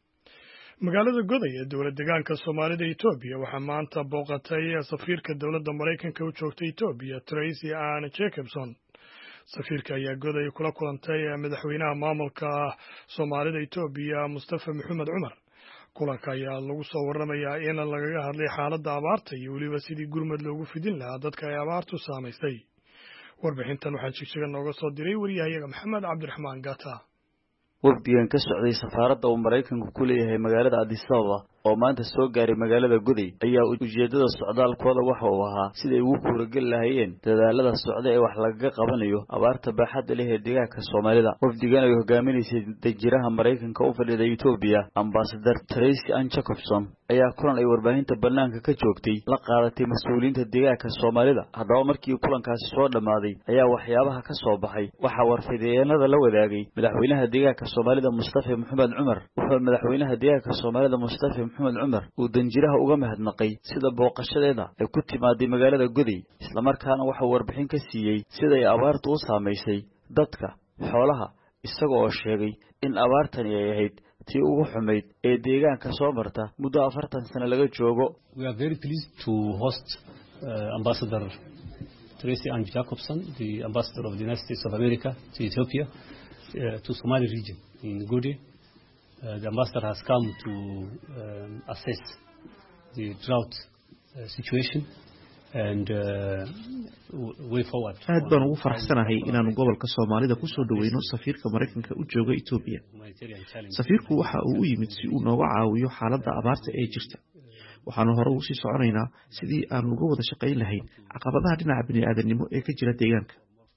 magaalada goday ee dowlad deegaanka Soomaalida Itoobiya waxaa maanta booqatay safiirka dowladda Mareykanka u joogtay Itoobiya Tracy Ann Jacobson safiirka ayaa goday kula kulantay madaxweynaha maamulka Soomaalida Itoobiya Mustafa Maxamed Cumar kulanka ayaa lagu soo waramayaa in lagaga hadlay xaaladda abaarta iyo waliba sidii gurmad loogu fidin lahaa dadka ay abaartu saameysay warbixintan waxaa jigjiga nooga soo diray wariyahayaga maxamed cabdiraxmaan gata wafdigan ka socday safaaradda uu Mareykanku ku leeyahay magaalada Addis Ababa oo maanta soo gaaray magaalada Goday ayaa ujeedada socdaalkooda waxa uu ahaa sidii ugu kuuragal lahaayeen dadaalada socda ee wax laga qabanayo abaarta baaxadda leh ee deegaanka Soomaalida wafdigan ay hogaaminaysay dajiraha Mareykanka u fadhida Itoobiya Ambassador Tracy Ann Jacobson ayaa kulan ay warbaahinta banaanka ka joogtay la qaadatay mas'uuliyiinta deegaanka Soomaalida haddaba markii kulankaasi soo dhamaaday ayaa waxyaabaha ka soo baxay waxa warfideenada la wadaagay madaxweynaha deegaanka Soomaalida Mustafa Maxamed Cumar wuxuu madaxweynaha deegaanka Soomaalida Mustafa Maxamed Cumar uu danjiraha uga mahadnaqay sida booqashadeeda ay ku timaaday magaalada Goday isla markaana waxa uu warbixin ka siiyay sida ay abaartu u saameysay dadka xoolaha isagoo oo sheegay in abaartani ay ahayd tii ugu xumayd ee deegaanka soo marta muddo afartan sano laga joogo We are very pleased to host uh, Ambassador Tracy Ann Jacobson, the Ambassador of the United States of America to Ethiopia, uh, to Somali region in Goday. Uh, the ambassador has come to um, assess the drought uh, situation and uh, way forward. aad baan ugu faraxsanahay inaanu gobolka Soomaalida ku soo dhaweyno safiirka Mareykanka u jooga Itoobiya. Safiirku waxa uu u yimid si uu nooga caawiyo xaaladda abaarta ee jirta. waxaanu hore u sii soconaynaa sidii aan uga wada shaqayn lahayn caqabadaha dhinaca bini'aadanimo ee ka jira deegaanka.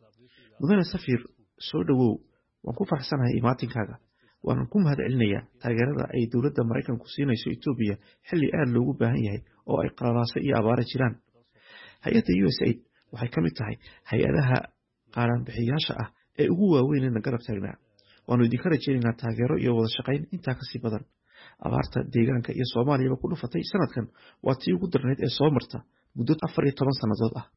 mudane safiir soo dhawow waan ku faraxsanahay imaatinkaaga waan ku mahadcelinayaa taageerada ay dowladda Mareykanku siinayso Itoobiya xilli aad loogu baahan yahay oo ay qalalaase iyo abaara jiraan. hay'adda U S A I D waxay ka mid tahay hay'adaha qaaraanbixiyaasha ah ee ugu waaweynena garab taagnaa. waanu idinka rajaynaynaa taageero iyo wada shaqayn intaa kasii badan. abaarta deegaanka iyo soomaaliyaba ku dhufatay sanadkan waa tii ugu darneyd ee soo marta muddo afar iyo toban sannadood ah.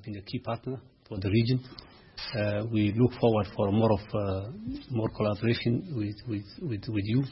Uh, we look forward for more of uh, more collaboration with with with, with you.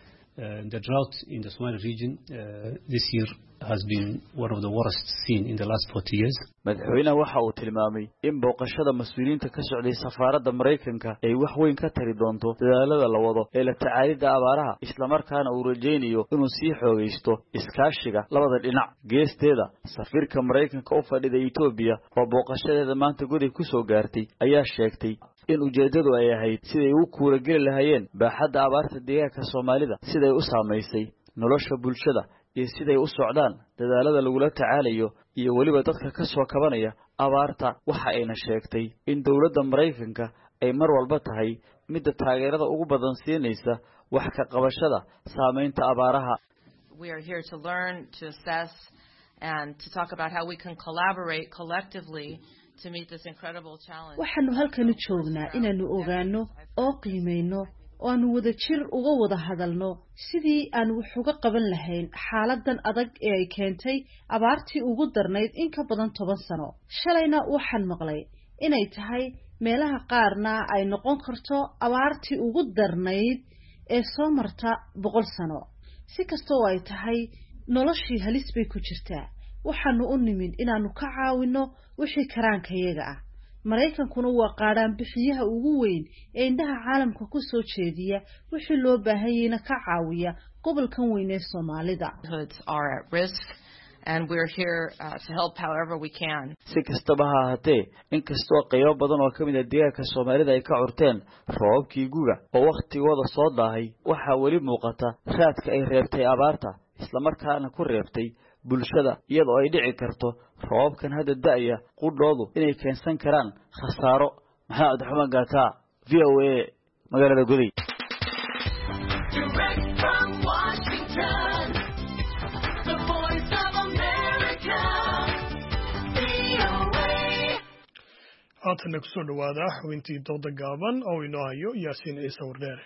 Uh, the drought in the Somali region uh, this year has been one of the worst seen in the last forty years. madaxweynaha waxa uu tilmaamay in booqashada mas'uuliyiinta ka socday safaaradda Mareykanka ay wax weyn ka tari doonto dadaalada la wado ee la tacaalida abaaraha, isla markaana uu rajaynayo inuu sii xoogeysto iskaashiga labada dhinac. geesteeda safiirka Mareykanka u fadhida Itoobiya oo booqashadeeda maanta gudi ku soo gaartay ayaa sheegtay in ujeedadu ay ahayd siday u kuura gali lahaayeen baaxadda abaarta deegaanka Soomaalida, siday u saameysay nolosha bulshada iyo siday u socdaan dadaalada lagula tacaalayo iyo waliba dadka ka soo kabanaya abaarta. waxa ayna sheegtay in dawladda Mareykanka ay mar walba tahay midda taageerada ugu badan siinaysa wax ka qabashada saameynta abaaraha. We are here to learn, to assess and to talk about how we can collaborate collectively to meet this incredible challenge. waxaanu halkan u joognaa inaanu ogaano oo qiimeyno oo aanu wada jir uga wada hadalno sidii aan wax uga qaban lahayn xaaladan adag ee ay keentay abaartii ugu darnayd in ka badan toban sano. shalayna waxaan maqlay inay tahay meelaha qaarna ay noqon karto abaartii ugu darnayd ee soo marta boqol sano. si kastoo ay tahay noloshii halis bay ku jirtaa. waxaanu u nimid inaanu ka caawino wixii karaankayaga ah. Mareykankuna waa qaadaan bixiyaha ugu weyn ee indhaha caalamka ku soo jeediya wixii loo baahan yahay ka caawiya gobolkan weyn ee Soomaalida. are at risk and we're here uh, to help however we can. si kastaba ha ahaatee, inkastoo qaybo badan oo ka mid ah deegaanka Soomaalida ay ka curteen roobkii guga oo waqtigooda soo daahay, waxaa weli muuqata raadka ay reebtay abaarta, isla markaana ku reebtay bulshada, iyadoo ay dhici karto roobkan hadda da'aya qudhoodu inay keensan karaan khasaaro. maxamed Axmed Gaata, V O A, magaalada Goday. haatana kusoo dhawaada xubintii dooda gaaban oo inoo hayo Yaasiin Ciise Wardheere.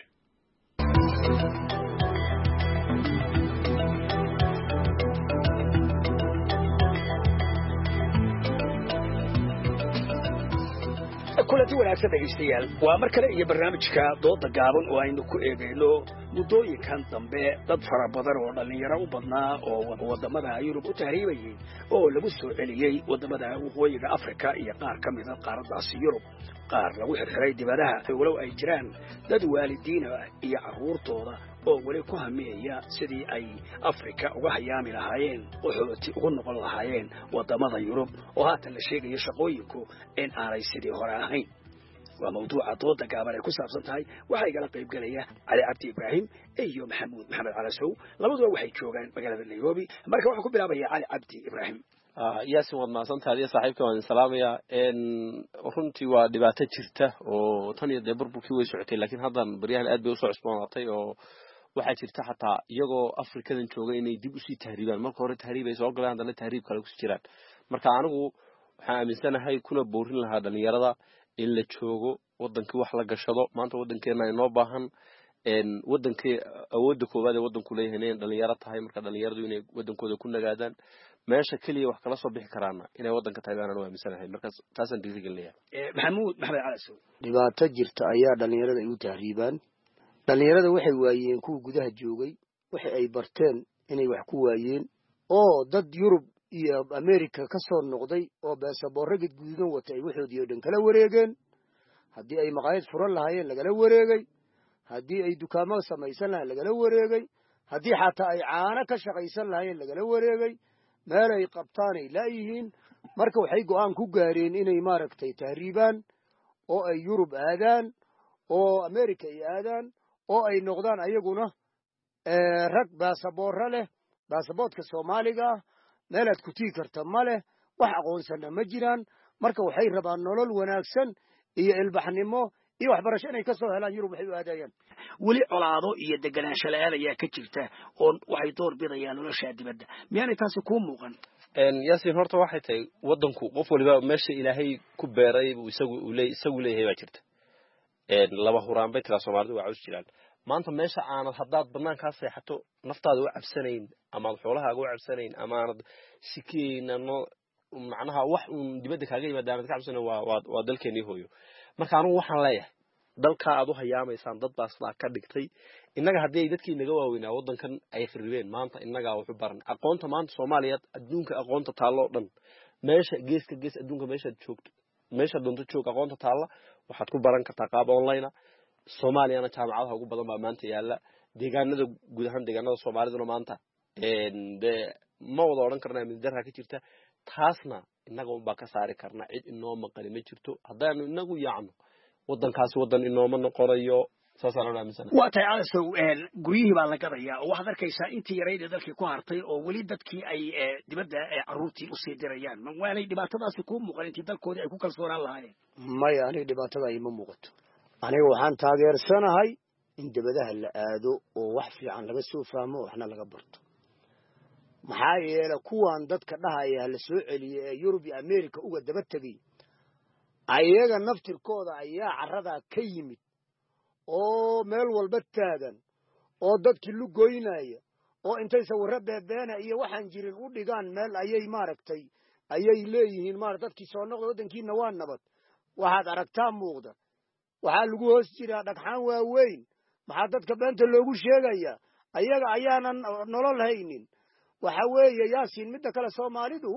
kulanti wanaagsan dhegeystayaal, waa mar kale iyo barnaamijka dooda gaaban oo aynu ku eegayno muddooyinkan dambe dad fara badan oo dhallinyaro u badnaa oo wadamada Yurub u tahriibayay oo lagu soo celiyey wadamada waqooyiga Afrika iyo qaar ka mid ah qaaradaasi Yurub. qaar lagu xirxiray dibadaha walow ay jiraan dad waalidiin iyo carruurtooda oo wali ku hameeya sidii ay Afrika uga hayaami lahaayeen qaxooti ugu noqon lahaayeen wadamada Yurub oo haatan la sheegayo shaqooyinku in aanay sidii hore ahayn. waa mawduuca dooda gaaban ee ku saabsan tahay. waxaa igala qayb galaya Cali Cabdi Ibraahim iyo Maxamuud Maxamed Calasow, labaduba waxay joogaan magaalada Nairobi. marka waxaan ku bilaabayaa Cali Cabdi Ibraahim. Yaasiin, waad mahadsantahay saaxiibka, waan salaamayaa. runtii waa dhibaato jirta oo tan iyo dee burburkii way socotay, laakiin haddan baryahan aad bay usoo cusboonaatay oo waxaa jirta xataa iyagoo Afrikadan jooga inay dib usii tahriibaan. marka hore tahriib ay soo galeen, haddana tahriib kale kusii jiraan. marka anigu waxaan aaminsanahay kuna boorin lahaa dhalinyarada in la joogo wadankii wax la gashado. maanta wadankeena inoo baahan wadankii awoodda koowaad ee wadanku leeyahay in dhalinyaro tahay. marka dhalinyaradu inay wadankooda ku nagaadaan, meesha kaliya wax kala soo bixi karaana inay wadanka tahay baan aaminsanahay. marka taasaan dhiirigelinayaa. Maxamuud Maxamed Calasow, dhibaato jirta ayaa dhalinyarada ay u tahriibaan. dhalinyarada waxay waayeen kuwa gudaha joogay, waxa ay barteen inay wax ku waayeen oo dad Yurub iyo America ka soo noqday oo baasaboorro guduudan wata ay waxoodii oo dhan kala wareegeen. haddii ay maqaayad furan lahaayeen lagala wareegay, haddii ay dukaamo samaysan lahaayeen lagala wareegay, haddii xataa ay caano ka shaqaysan lahaayeen lagala wareegay. meel ay qabtaan ay laayihiin. marka waxay go'aan ku gaareen inay maaragtay tahriibaan oo ay Yurub aadaan oo America ay aadaan oo ay noqdaan ayaguna rag baasaboorro leh, baasaboortka Soomaaliga meelaad ku tii karta ma leh, wax aqoonsana ma jiraan. marka waxay rabaan nolol wanaagsan iyo ilbaxnimo iyo waxbarasho inay ka soo helaan Yurub waxay u aadayaan. weli colaado iyo deganaansho la'aan ayaa ka jirta oo waxay door bidayaan nolosha dibadda. miyaanay taasi ku muuqan? yaasin horta waxay tahay wadanku qof waliba meesha ilaahay ku beeray buu isagu u leeyahay isagu leeyahay baa jirta laba huraan bay tira Soomaalidu waa cus jiraan maanta meesha aanad haddaad banaanka seexato naftaada u cabsanayn ama xoolahaaga u cabsanayn ama aanad shikeenano macnaha wax uun dibadda kaaga yimaada aanad ka cabsanayn waa waa dalkeenii hooyo marka anigu waxaan leeyahay dalka aad u hayaamaysaan dad baas ka dhigtay innaga hadii dadkii naga waaweynaa wadankan ay khiribeen maanta innaga wuxuu baran aqoonta maanta Soomaaliyeed adduunka aqoonta taalo dhan meesha geeska gees adduunka meesha joogto meesha doonto joog aqoonta taala waxaad ku baran kartaa qaab online Soomaaliyana jaamacadaha ugu badan baa maanta yaala deegaanada guud ahaan deegaanada Soomaaliduna maanta een de ma wada oran karnaa mid darka ka jirta taasna innaga un baa ka saari karnaa cid inoo maqan ma jirto haddaan inagu yaacno wadankaas wadan inooma noqonayo saasaan aaminsan waa tahay alasow guryihii baa la gadayaa oo waxaad arkaysaa intii yareyd dalkii ku hartay oo weli dadkii ay dibadda caruurtii u sii dirayaan ma waanay dhibaatadaasi ku muuqan intii dalkoodii ay ku kalsoonaan lahaayeen maya aniga dhibaatada ay ma muuqato aniga waxaan taageersanahay in dibadaha la aado oo wax fiican laga soo fahmo waxna laga barto maxaa yeelay kuwan dadka dhahaya la soo celiyay ee Yurub iyo Ameerika uga daba tagay ayaga naftirkooda ayaa carrada ka yimid oo meel walba taagan oo dadkii lu goynaya oo intay sawirro beebeena iyo waxaan jirin u dhigaan meel ayay maaragtay ayay leeyihiin maar dadkii soo noqdo wadankiina waa nabad waxaad aragtaa muuqda waxaa lagu hoos jiraa dhagxaan waaweyn maxaa dadka beenta loogu sheegayaa ayaga ayaanan nolol haynin waxa weeye yaasiin midda kale Soomaalidu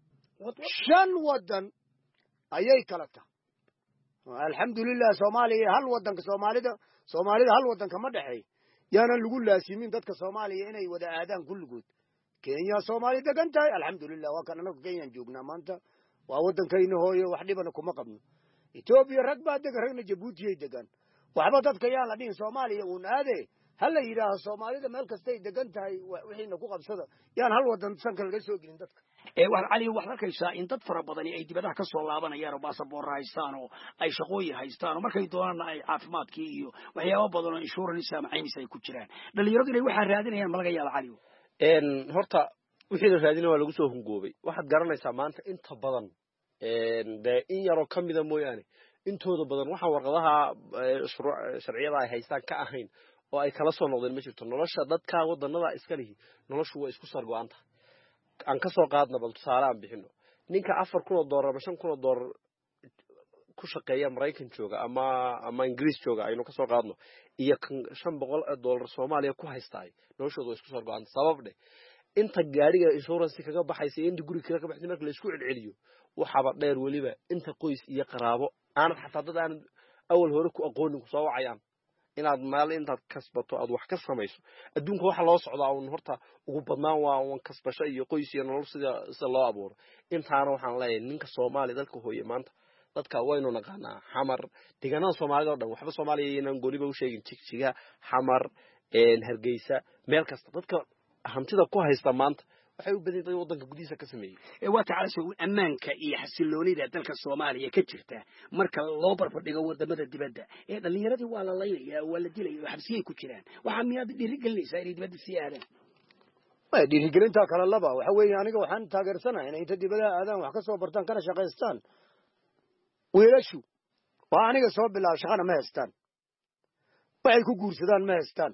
shan wadan ayay kala tahay alxamdulillah Soomaaliya hal wadanka Soomaalida Soomaalida hal wadanka ma dhaxay yaana lagu laasimin dadka Soomaaliya inay wada aadaan kulligood Kenya Soomaali degan tahay alxamdulillah waa kan anagu Kenya joognaa maanta waa wadankayna hooyo wax dhibana kuma qabno Ethiopia rag baa degan ragna Djibouti ay degan waxba dadka yaan la dhihin Soomaaliya uun aade hal la yiraahdo Soomaalida meel kasta ay degan tahay wixiina ku qabsada yaan hal wadan sanka laga soo gelin dadka ee wax cali wax arkaysaa in dad fara badan ay dibadaha ka soo laabanayaan oo baasaboor haystaan oo ay shaqooyin haystaan oo markay doonaan ay caafimaadkii iyo waxyaabo badan oo insurance ama caymis ay ku jiraan dhalinyaradu inay waxa raadinayaan malaga yaabo cali een horta wixii la raadinay waa lagu soo hungoobay waxaad garanaysaa maanta inta badan een de in yaro kamida mooyaane intooda badan waxa warqadaha sharciyada ay haystaan ka ahayn oo ay kala soo noqdeen ma jirto nolosha dadka wadanada iska lihi noloshu way isku sargo'anta aan ka soo qaadna bal tusaale aan bixino ninka afar kun oo dollar ama shan kun oo dollar ku shaqeeya Mareykan jooga ama ama Ingiriis jooga aynu ka soo qaadno iyo shan boqol oo dollar Soomaaliya ku haystay noloshoodu isku sargo'anta sabab dheh inta gaariga insurance kaga baxaysa inta guri kale ka baxday marka la isku celceliyo waxaba dheer waliba inta qoys iyo qaraabo aan xataa dad aan awal hore ku aqoonin ku soo wacayaan inaad maal intaad kasbato aad wax ka samayso adduunka waxa loo socdaa uun horta ugu badnaan waa uun kasbasho iyo qoys iyo nolol sida sida loo abuuro intaana waxaan leeyahay ninka Soomaali dalka hooyo maanta dadka waynu naqaanaa xamar deegaanada Soomaalida oo dhan waxba Soomaaliya inaan gooliba u sheegin jigjiga xamar een Hargeysa meel kasta dadka hantida ku haysta maanta waxay u badan tahay wadanka gudihiisa ka sameeyay ee waa tacaasoo ammaanka iyo xasiloonida dalka Soomaaliya ka jirta marka loo barbar dhigo wadamada dibadda ee dhalinyaradii waa la leeyahay waa la dilay xabsiyay ku jiraan waxa miyaad dhiirigelinaysaa inay dibadda sii aadaan way dhiirigelinta kala laba waxa weeye aniga waxaan taageersanahay inay inta dibadda aadaan wax ka soo bartaan kana shaqeystaan weelashu waa aniga soo bilaab shaqana ma haystaan waxay ku guursadaan ma haystaan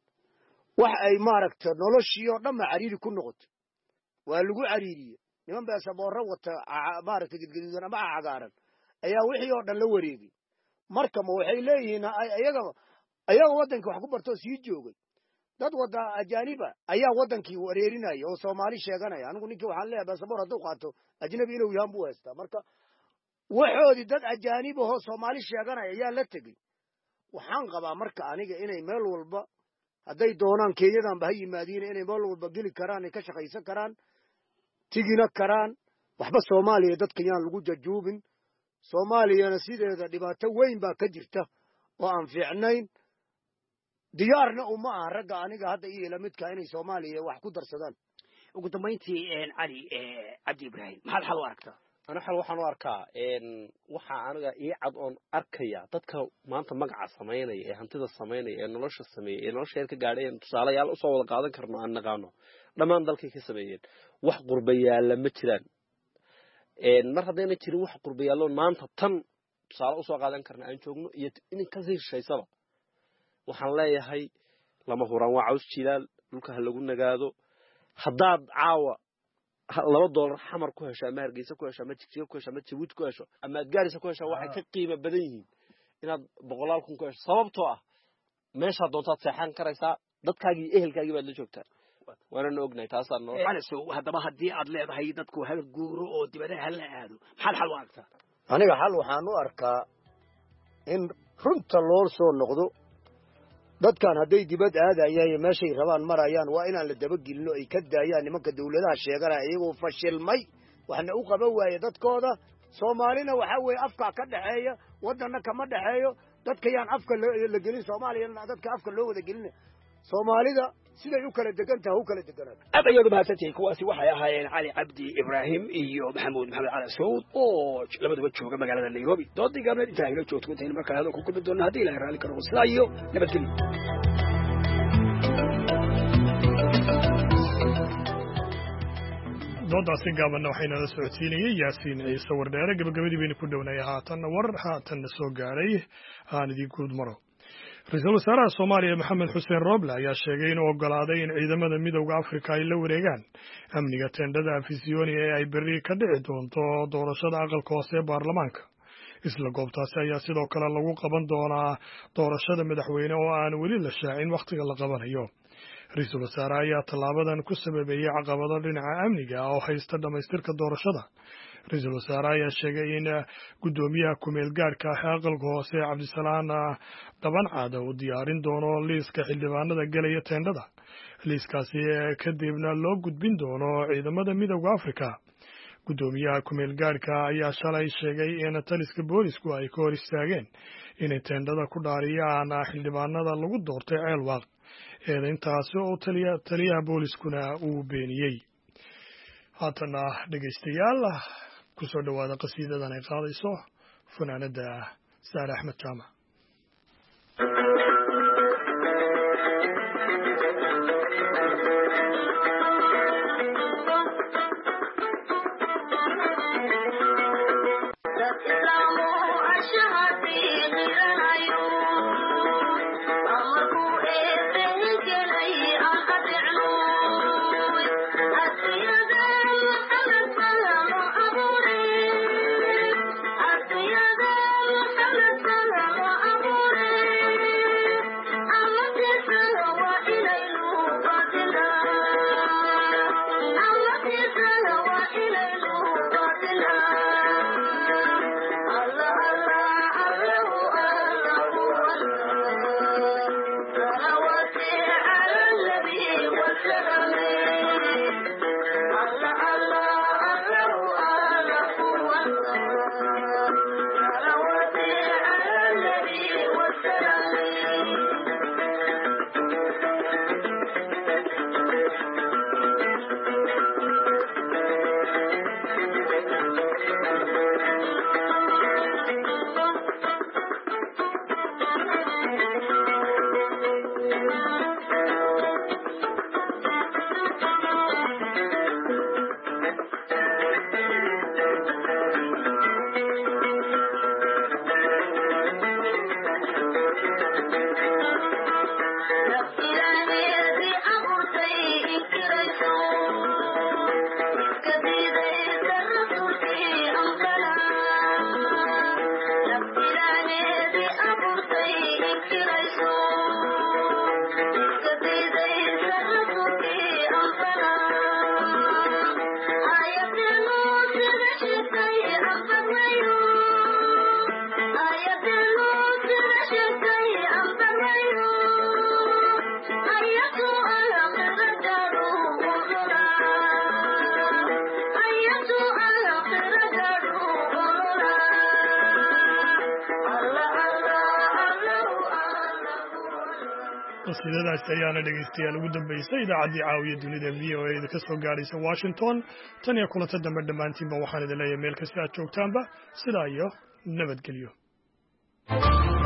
wax ay maaragtay noloshii oo dhan cariiri ku noqoto waa lagu cariiriye niman baa saboorro wata maaragtay gidgidudan ama cagaaran ayaa wixii oo dhan la wareegay marka ma waxay leeyihiin ayaga ayaga wadanka wax ku barto sii joogay dad wada ajaaniba ayaa wadankii wareerinaya oo Soomaali sheeganaya anigu ninkii waxaan leeyahay saboor hadduu qaato ajnabi inuu yahay buu haystaa marka waxoodii dad ajaanib oo Soomaali sheeganaya ayaa la tegay waxaan qabaa marka aniga inay meel walba hadday doonaan Kenyadan ba yimaadeen inay meel walba geli karaan ay ka shaqaysan karaan tigina karaan waxba Soomaaliya dadka yaan lagu jajuubin Soomaaliyana sideeda dhibaato weyn baa ka jirta oo aan fiicnayn diyaarna uma aha ragga aniga hadda iyo la midka inay Soomaaliya wax ku darsadaan ugu dambeyntii een cali ee Cabdi Ibrahim maxaad xal u aragtaa ana xal waxaan u arkaa een waxa aniga ii cad oon arkaya dadka maanta magaca sameeynaya ee hantida sameeynaya ee nolosha sameeynaya ee nolosha ka gaadhay tusaalayaal u soo wada qaadan karno aan naqaano dhammaan dalkay ka sameeyeen wax qurbayaalla ma jiraan mar haddayna jirin wax qurbayaalloon maanta tan tusaale usoo qaadan karna aan joogno iyo in kasii shishaysaba waxaan leeyahay lama huraan waa caws jilaal dhulka ha lagu nagaado haddaad caawa laba doolar xamar ku hesho ama hargeysa ku hesho ama jigjiga ku hesho ama jabuuti ku hesho ama aad gaarisa ku hesho waxay ka qiimo badan yihiin inaad boqolaal kun ku hesho sababtoo ah meeshaad doontaad seexan karaysaa dadkaagii ehelkaagii baad la joogtaa waana ognahay taasaan noo calasow haddaba haddii aad leedahay dadku hal guuro oo dibadaha la aado maxaad xal u aragtaa aniga xal waxaan u arkaa in runta loo soo noqdo dadkan hadday dibad aadayaan meeshay rabaan marayaan waa inaan la dabagelino ay ka daayaan nimanka dawladaha sheeganaya iyagoo fashilmay waxna u qaban waaye dadkooda soomaalina waxaa weeye afka ka dhaxeeya waddanna kama dhaxeeyo dadka yaan afka la gelin soomaaliyana dadka afka loo wada gelina soomaalida siday u kala degan tahay u kala deganaato aad ayaad mahadsantihiin kuwaasi waxay ahaayeen cali cabdi ibraahim iyo maxamuud maxamed cali sacuud oo labaduba jooga magaalada nairobi doodii gaabneed intaa hilo joogto intaynu markaa hadal ku kulmi doonna haddii ilahay raalli ka noqo sidaa iyo nabadgelyo doodaasi gaabanna waxaynala socodsiinayay yaasiin ciise wardheere gabagabadii baynu ku dhownaya haatanna war haatanna soo gaadhay aan idin guud maro ra-iisul wasaaraha soomaaliya maxamed xuseen rooble ayaa sheegay inuu oggolaaday in ciidamada midowda afrika ay la wareegaan amniga teendhada afisiyoni ee ay berri ka dhici doonto doorashada aqalka hoose ee baarlamaanka isla goobtaasi ayaa sidoo kale lagu qaban doonaa doorashada madaxweyne oo aan weli la shaacin wakhtiga la qabanayo ra-iisul wasaare ayaa tallaabadan ku sababeeyey caqabado dhinaca amniga oo haysta dhammaystirka doorashada ra-iisul wasaare ayaa sheegay in guddoomiyaha kumeel gaadhka ah ee aqalka hoose cabdisalaan dabancada uu diyaarin doono liiska xildhibaanada gelaya teendhada liiskaasi kadibna loo gudbin doono ciidamada midowda afrika guddoomiyaha kumeel gaadhka ayaa shalay sheegay in taliska boolisku ay ka hor istaageen inay teendhada ku dhaariyaan xildhibaanada lagu doortay ceelwaaq eedayntaasi oo taliyaha booliskuna uu beeniyey haatana dhegaystayaal ku soo dhowaada qasiidadan ay qaadayso fanaanada saare axmed jaamac qasiidadaas ayaana dhegaystayaal ugu dambaysay idaacaddii caawiya dunida v o e da ka soo gaadhaysa washington tan iyo kulanta dambe dhammaantiinba waxaan idin leeyahay meel kasta aad joogtaanba sidaa iyo nabadgelyo